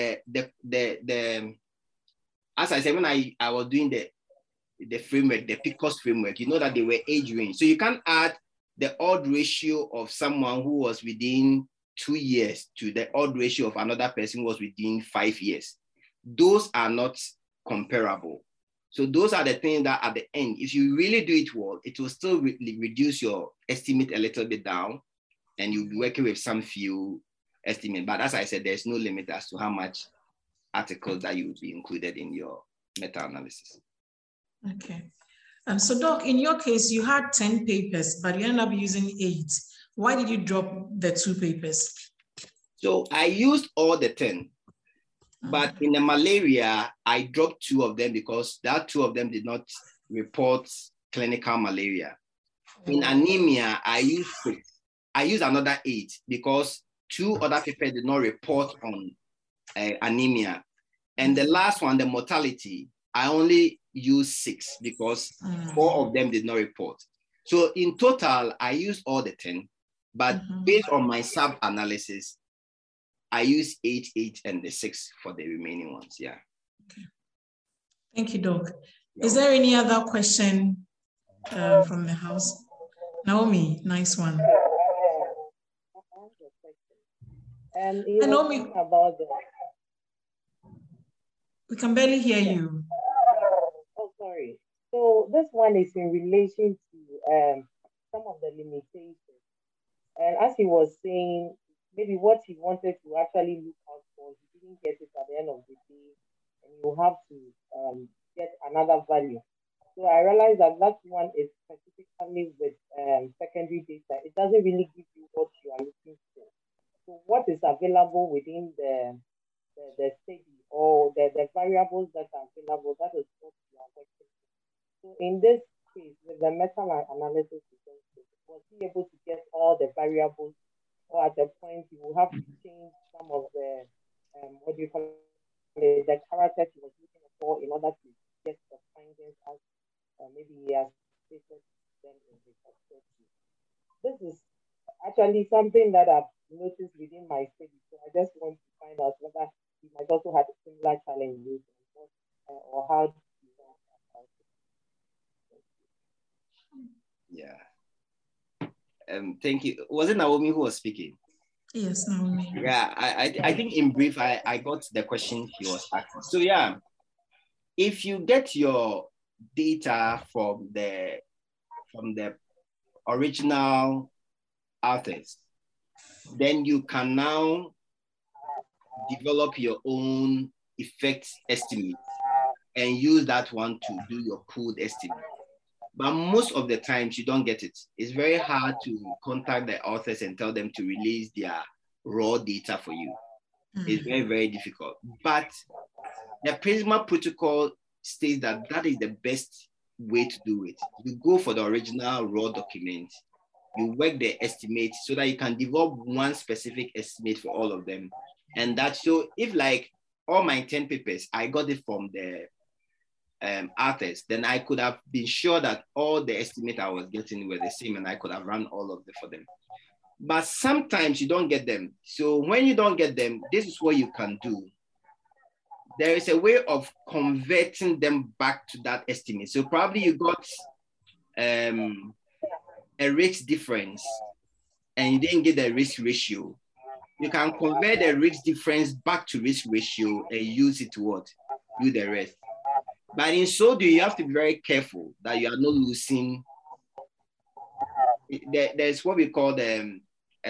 as I said, when I was doing the framework, the PICOS framework, you know that they were age range. So you can't add the odd ratio of someone who was within 2 years to the odd ratio of another person who was within 5 years. Those are not comparable. So those are the things that at the end, if you really do it well, it will still reduce your estimate a little bit down, and you'll be working with some few estimate. But as I said, there's no limit as to how much articles that you would be included in your meta-analysis. Okay. So Doc, in your case, you had 10 papers, but you ended up using 8. Why did you drop the 2 papers? So I used all the 10, but in the malaria, I dropped 2 of them because that 2 of them did not report clinical malaria. In anemia, I used 6. I used another 8 because 2 other papers did not report on anemia. And the last one, the mortality, I only used 6 because 4 of them did not report. So in total, I used all the 10, but based on my sub-analysis, I used 8, 8, and the 6 for the remaining ones, yeah. Okay. Thank you, Doc. Is there any other question from the house? Naomi, nice one. Naomi, about the... We can barely hear you. Oh, sorry. So this one is in relation to some of the limitations. And as he was saying, maybe what he wanted to actually look out for, he didn't get it at the end of the day, and you have to get another value. So I realized that that one is specifically with secondary data. It doesn't really give you what you are looking for. So what is available within the study or the variables that are available, that is what you are working with. So in this case, with the meta-analysis, was he able to get all the variables, or at the point you will have to change some of the, what do you call it, the characters he was looking for in order to get the findings as maybe he has stated them in his perspective. This is actually something that I've noticed within my study, so I just want to find out whether he might also have similar challenges or how to design about it. Yeah. Thank you. Was it Naomi who was speaking? Yes, Naomi. Yeah, I think in brief, I got the question she was asking. So yeah, if you get your data from the original authors, then you can now develop your own effect estimate and use that one to do your pooled estimate. But most of the times you don't get it. It's very hard to contact the authors and tell them to release their raw data for you. It's very, very difficult. But the Prisma protocol states that that is the best way to do it. You go for the original raw document, you work the estimate so that you can develop one specific estimate for all of them. And that, so if like all my 10 papers, I got it from the authors, then I could have been sure that all the estimates I was getting were the same and I could have run all of them for them. But sometimes you don't get them. So when you don't get them, this is what you can do. There is a way of converting them back to that estimate. So probably you got a risk difference and you didn't get the risk ratio. You can convert the risk difference back to risk ratio and use it to what? Do the rest. But in so doing, you have to be very careful that you are not losing. There's what we call the,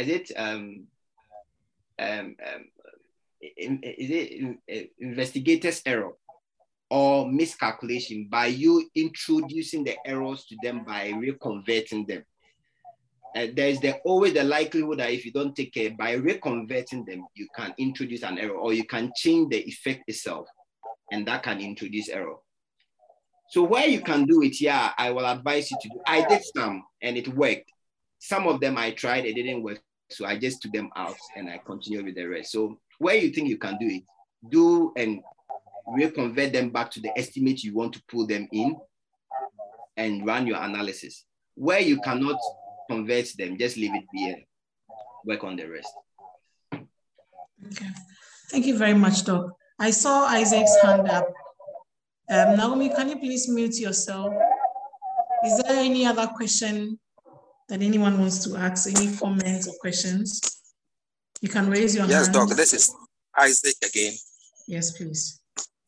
investigator's error or miscalculation by you introducing the errors to them by reconverting them. There's always the likelihood that if you don't take care, by reconverting them, you can introduce an error or you can change the effect itself and that can introduce error. So where you can do it, yeah, I will advise you to do. I did some and it worked. Some of them I tried, it didn't work. So I just took them out and I continued with the rest. So where you think you can do it, do and reconvert them back to the estimate you want to pull them in and run your analysis. Where you cannot convert them, just leave it be and work on the rest. Okay. Thank you very much, Doc. I saw Isaac's hand up. Naomi, can you please mute yourself? Is there any other question that anyone wants to ask? Any comments or questions? You can raise your hand. Yes, Doc, this is Isaac again. Yes, please.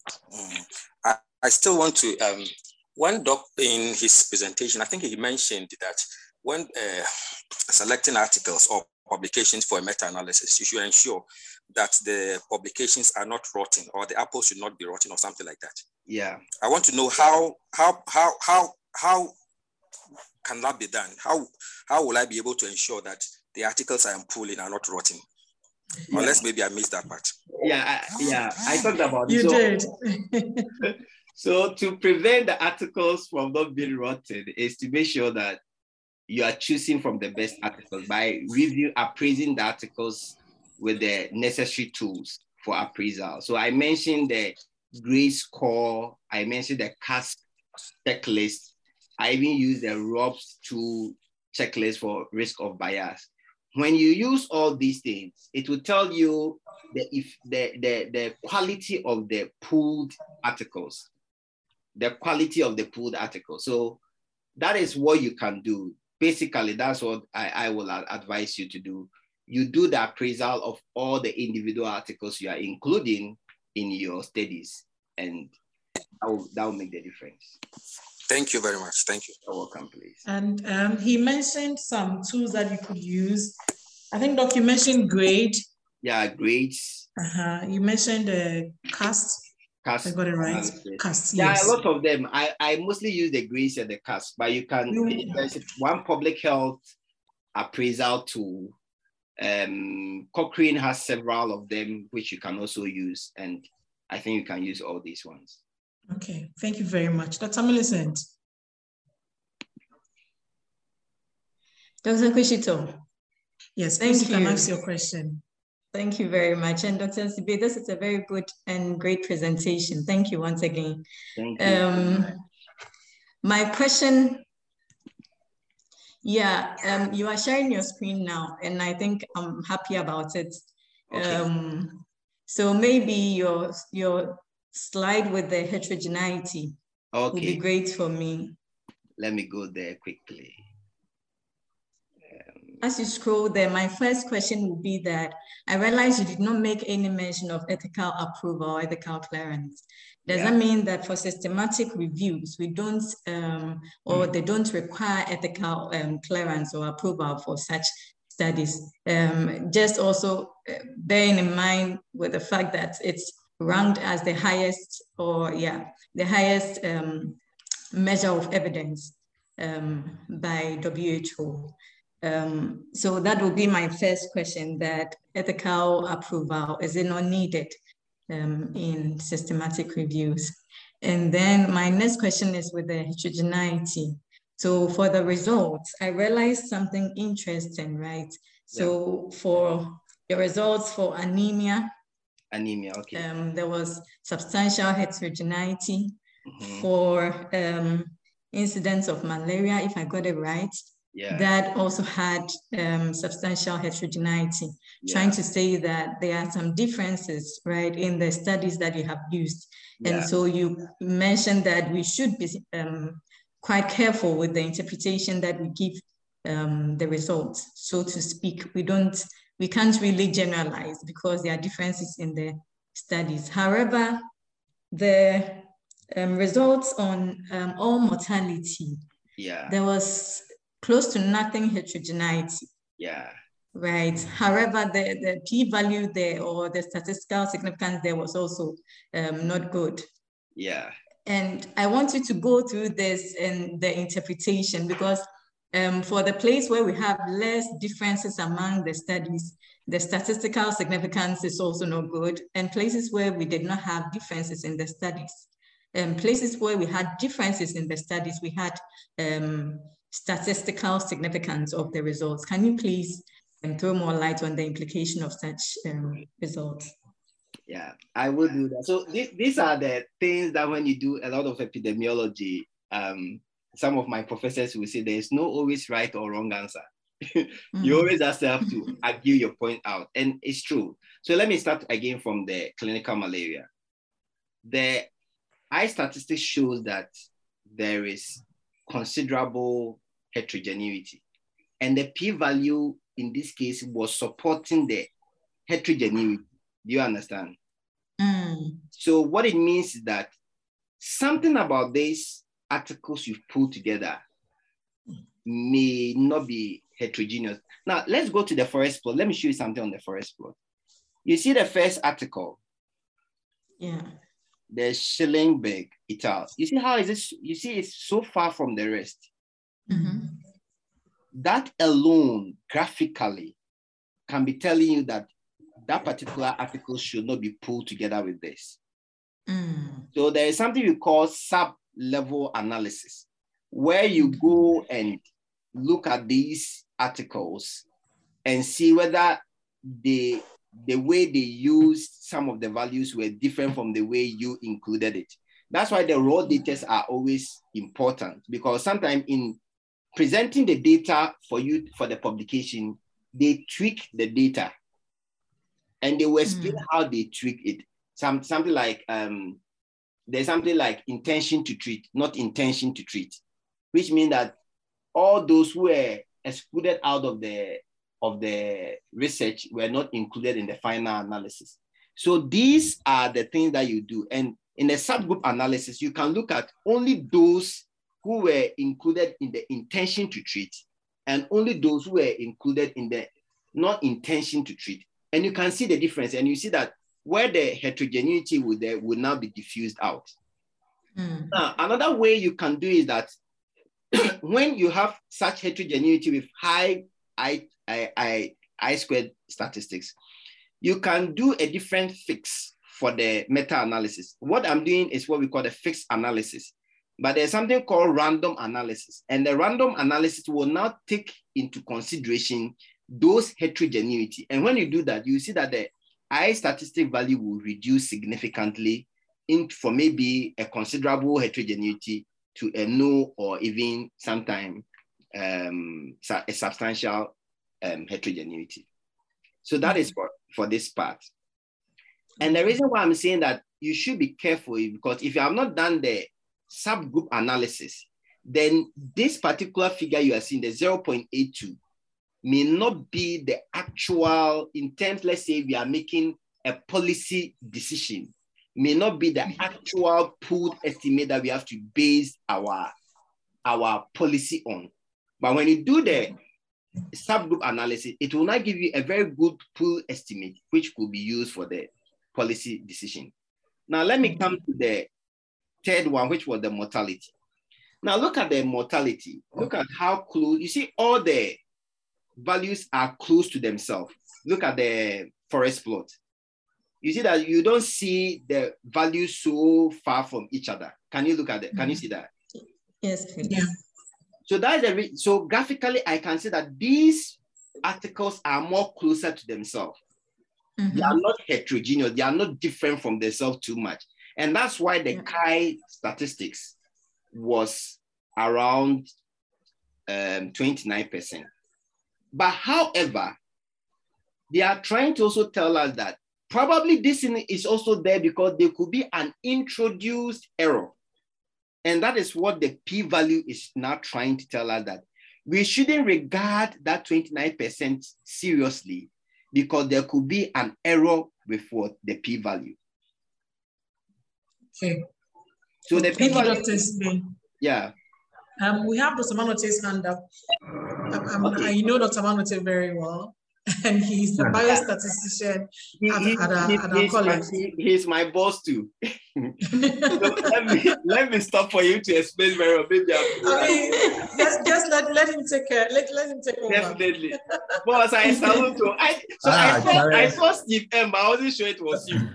I still want to, when Doc in his presentation, I think he mentioned that when selecting articles or publications for a meta-analysis, you should ensure that the publications are not rotten or the apple should not be rotten or something like that. Yeah. I want to know how how can that be done? How will I be able to ensure that the articles I am pulling are not rotten? Yeah. Unless maybe I missed that part. Yeah, I talked about it. You did. So to prevent the articles from not being rotten is to make sure that you are choosing from the best articles by appraising the articles with the necessary tools for appraisal. So I mentioned the grade score, I mentioned the CASC checklist. I even use the ROBS 2 checklist for risk of bias. When you use all these things, it will tell you the quality of the pooled articles, So that is what you can do. Basically, that's what I will advise you to do. You do the appraisal of all the individual articles you are including in your studies, and that will make the difference. Thank you very much. Thank you. You're welcome, please. And he mentioned some tools that you could use. I think, Doc, you mentioned grade. Yeah, grades. You mentioned CAST. I got it right. CAST, yes. Yeah, a lot of them. I mostly use the grades and the CAST, but you can, there's one public health appraisal tool. Cochrane has several of them, which you can also use. And I think you can use all these ones. Okay, thank you very much. Dr. Millicent. Dr. Kushito. Yes, please, you can ask your question. Thank you very much. And Dr. Sibe, this is a very good and great presentation. Thank you once again. Thank you. My question, you are sharing your screen now, and I think I'm happy about it. Okay. So maybe your slide with the heterogeneity would be great for me. Let me go there quickly. As you scroll there, my first question would be that I realized you did not make any mention of ethical approval or ethical clearance. Does that mean that for systematic reviews, we don't, or they don't require ethical clearance or approval for such studies? Just also bearing in mind with the fact that it's ranked as the highest, the highest measure of evidence by WHO. So that will be my first question, that ethical approval, is it not needed in systematic reviews? And then my next question is with the heterogeneity. So for the results, I realized something interesting, right? So for the results for anemia, okay. There was substantial heterogeneity. For incidence of malaria, if I got it right. That also had substantial heterogeneity, trying to say that there are some differences, right, in the studies that you have used. And so you mentioned that we should be quite careful with the interpretation that we give the results, so to speak. We can't really generalize because there are differences in the studies. However, the results on all mortality, there was close to nothing heterogeneity. Right. However, the p-value there, or the statistical significance there, was also not good. And I want you to go through this and the interpretation, because for the place where we have less differences among the studies, the statistical significance is also not good. And places where we did not have differences in the studies, places where we had differences in the studies, we had statistical significance of the results. Can you please throw more light on the implication of such results? Yeah, I will do that. So these are the things that when you do a lot of epidemiology, some of my professors will say there's no always right or wrong answer. You always have to argue your point out, and it's true. So let me start again from the clinical malaria. The statistics shows that there is considerable heterogeneity, and the p-value in this case was supporting the heterogeneity. Do you understand? So what it means is that something about these articles you've pulled together may not be heterogeneous. Now let's go to the forest plot. Let me show you something on the forest plot. You see the first article. the Schellenberg et al. You see how is it? You see, it's so far from the rest. Mm-hmm. That alone, graphically, can be telling you that that particular article should not be pulled together with this. So there is something we call sub-level analysis, where you go and look at these articles and see whether the way they used some of the values were different from the way you included it. That's why the raw data are always important, because sometimes in presenting the data for you for the publication, they tweak the data and they will explain how they tweak it. Something like, there's something like intention to treat, not intention to treat, which means that all those who were excluded out of the research were not included in the final analysis. So these are the things that you do. And in the subgroup analysis, you can look at only those who were included in the intention to treat and only those who were included in the not intention to treat. And you can see the difference. And you see that where the heterogeneity would now be diffused out. Now, another way you can do is that when you have such heterogeneity with high I-squared statistics, you can do a different fix for the meta-analysis. What I'm doing is what we call the fixed analysis, but there's something called random analysis. And the random analysis will now take into consideration those heterogeneity. And when you do that, you see that the I statistic value will reduce significantly from maybe a considerable heterogeneity to a no or even sometimes a substantial heterogeneity. So that is for this part. And the reason why I'm saying that you should be careful is because if you have not done the subgroup analysis, then this particular figure you are seeing, the 0.82, may not be the actual, in terms, let's say we are making a policy decision, may not be the actual pooled estimate that we have to base our policy on. But when you do the subgroup analysis, it will not give you a very good pool estimate, which could be used for the policy decision. Now, let me come to the third one, which was the mortality. Now, look at the mortality. Look at how close, you see all the values are close to themselves. Look at the forest plot. You see that you don't see the values so far from each other. Can you look at it? Can you see that? Yes, please. Yeah. So that is so graphically, I can see that these articles are more closer to themselves. They are not heterogeneous. They are not different from themselves too much. And that's why the Chi statistics was around 29%. But however, they are trying to also tell us that probably this is also there because there could be an introduced error. And that is what the p-value is now trying to tell us, that we shouldn't regard that 29% seriously because there could be an error with what the p-value. Okay. So the p-value, yeah. We have Dr. Manote's hand up. I know Dr. Manote very well, and he's the biostatistician at our college. He's my boss too. So let me stop for you to explain very well. Maybe just let him take care. Let him take over. Definitely. Boss, I salute you. I saw Steve M, but I wasn't sure it was you.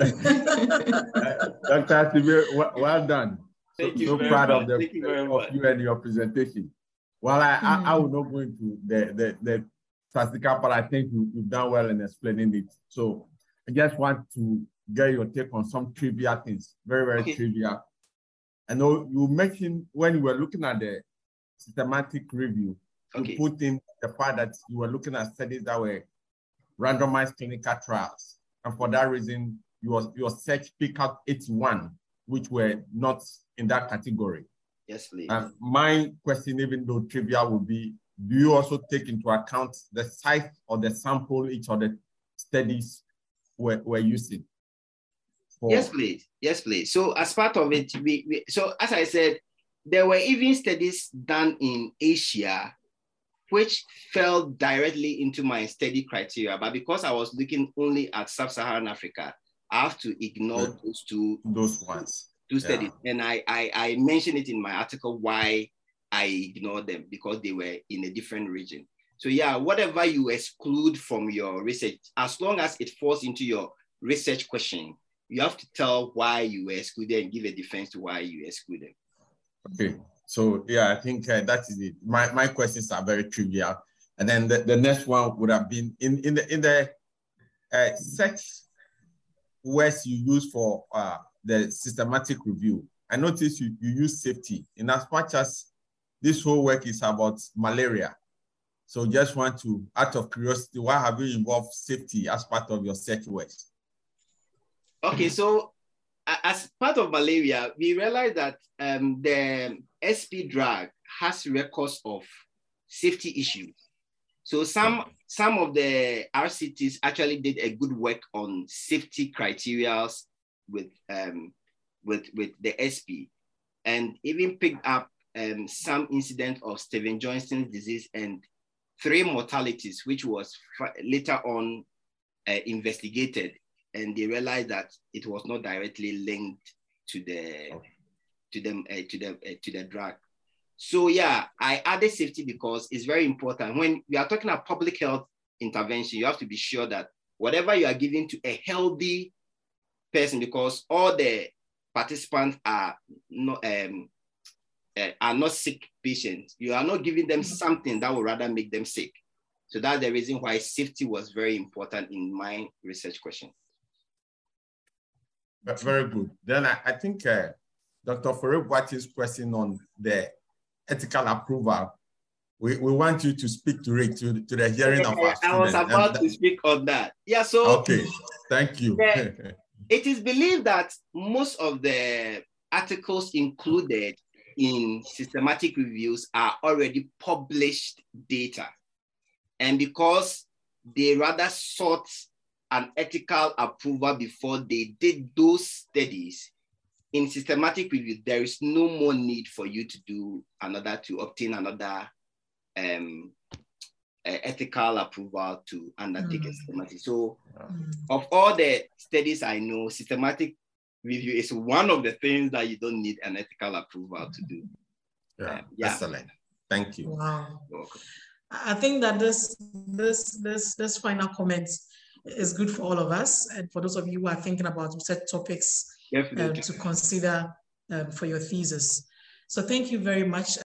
Dr. Steve, well done. Thank you. So very proud much. of you and your presentation. Well, I will not go into the statistical part. I think you've done well in explaining it. So I just want to get your take on some trivia things, very trivia. I know you mentioned when you were looking at the systematic review, you put in the fact that you were looking at studies that were randomized clinical trials. And for that reason, your search picked out 81, which were not in that category. Yes, please. My question, even though trivia would be, do you also take into account the size or the sample each of the studies were using? Yes, please. Yes, please. So as part of it, so as I said, there were even studies done in Asia, which fell directly into my study criteria. But because I was looking only at Sub-Saharan Africa, I have to ignore those ones. Two studies. And I mentioned it in my article why I ignored them, because they were in a different region. So yeah, whatever you exclude from your research, as long as it falls into your research question, you have to tell why you were excluded and give a defense to why you excluded. Okay, so yeah, I think that is it. My questions are very trivial. And then the next one would have been in the search words you use for the systematic review. I noticed you use safety in as much as this whole work is about malaria. So just want to, out of curiosity, why have you involved safety as part of your search works? Okay, so as part of malaria, we realized that the SP drug has records of safety issues. So some of the RCTs actually did a good work on safety criteria with the SP, and even picked up some incident of Stevens-Johnson disease and 3 mortalities, which was later on investigated, and they realized that it was not directly linked to the drug. So yeah, I added safety because it's very important. When we are talking about public health intervention, you have to be sure that whatever you are giving to a healthy person, because all the participants are not sick patients. You are not giving them something that will rather make them sick. So that's the reason why safety was very important in my research question. That's very good. Then I think Dr. Fore-Boate's question on the ethical approval, we want you to speak to it, to the hearing of our students. I was about to speak on that. Yeah, so. Okay, thank you. It is believed that most of the articles included in systematic reviews are already published data. And because they rather sought an ethical approval before they did those studies, in systematic review, there is no more need for you to obtain another ethical approval to undertake a systematic. So of all the studies I know, systematic review is one of the things that you don't need an ethical approval to do. Yeah. Excellent. Thank you. Wow. I think that this final comment is good for all of us, and for those of you who are thinking about research topics to consider for your thesis. So thank you very much.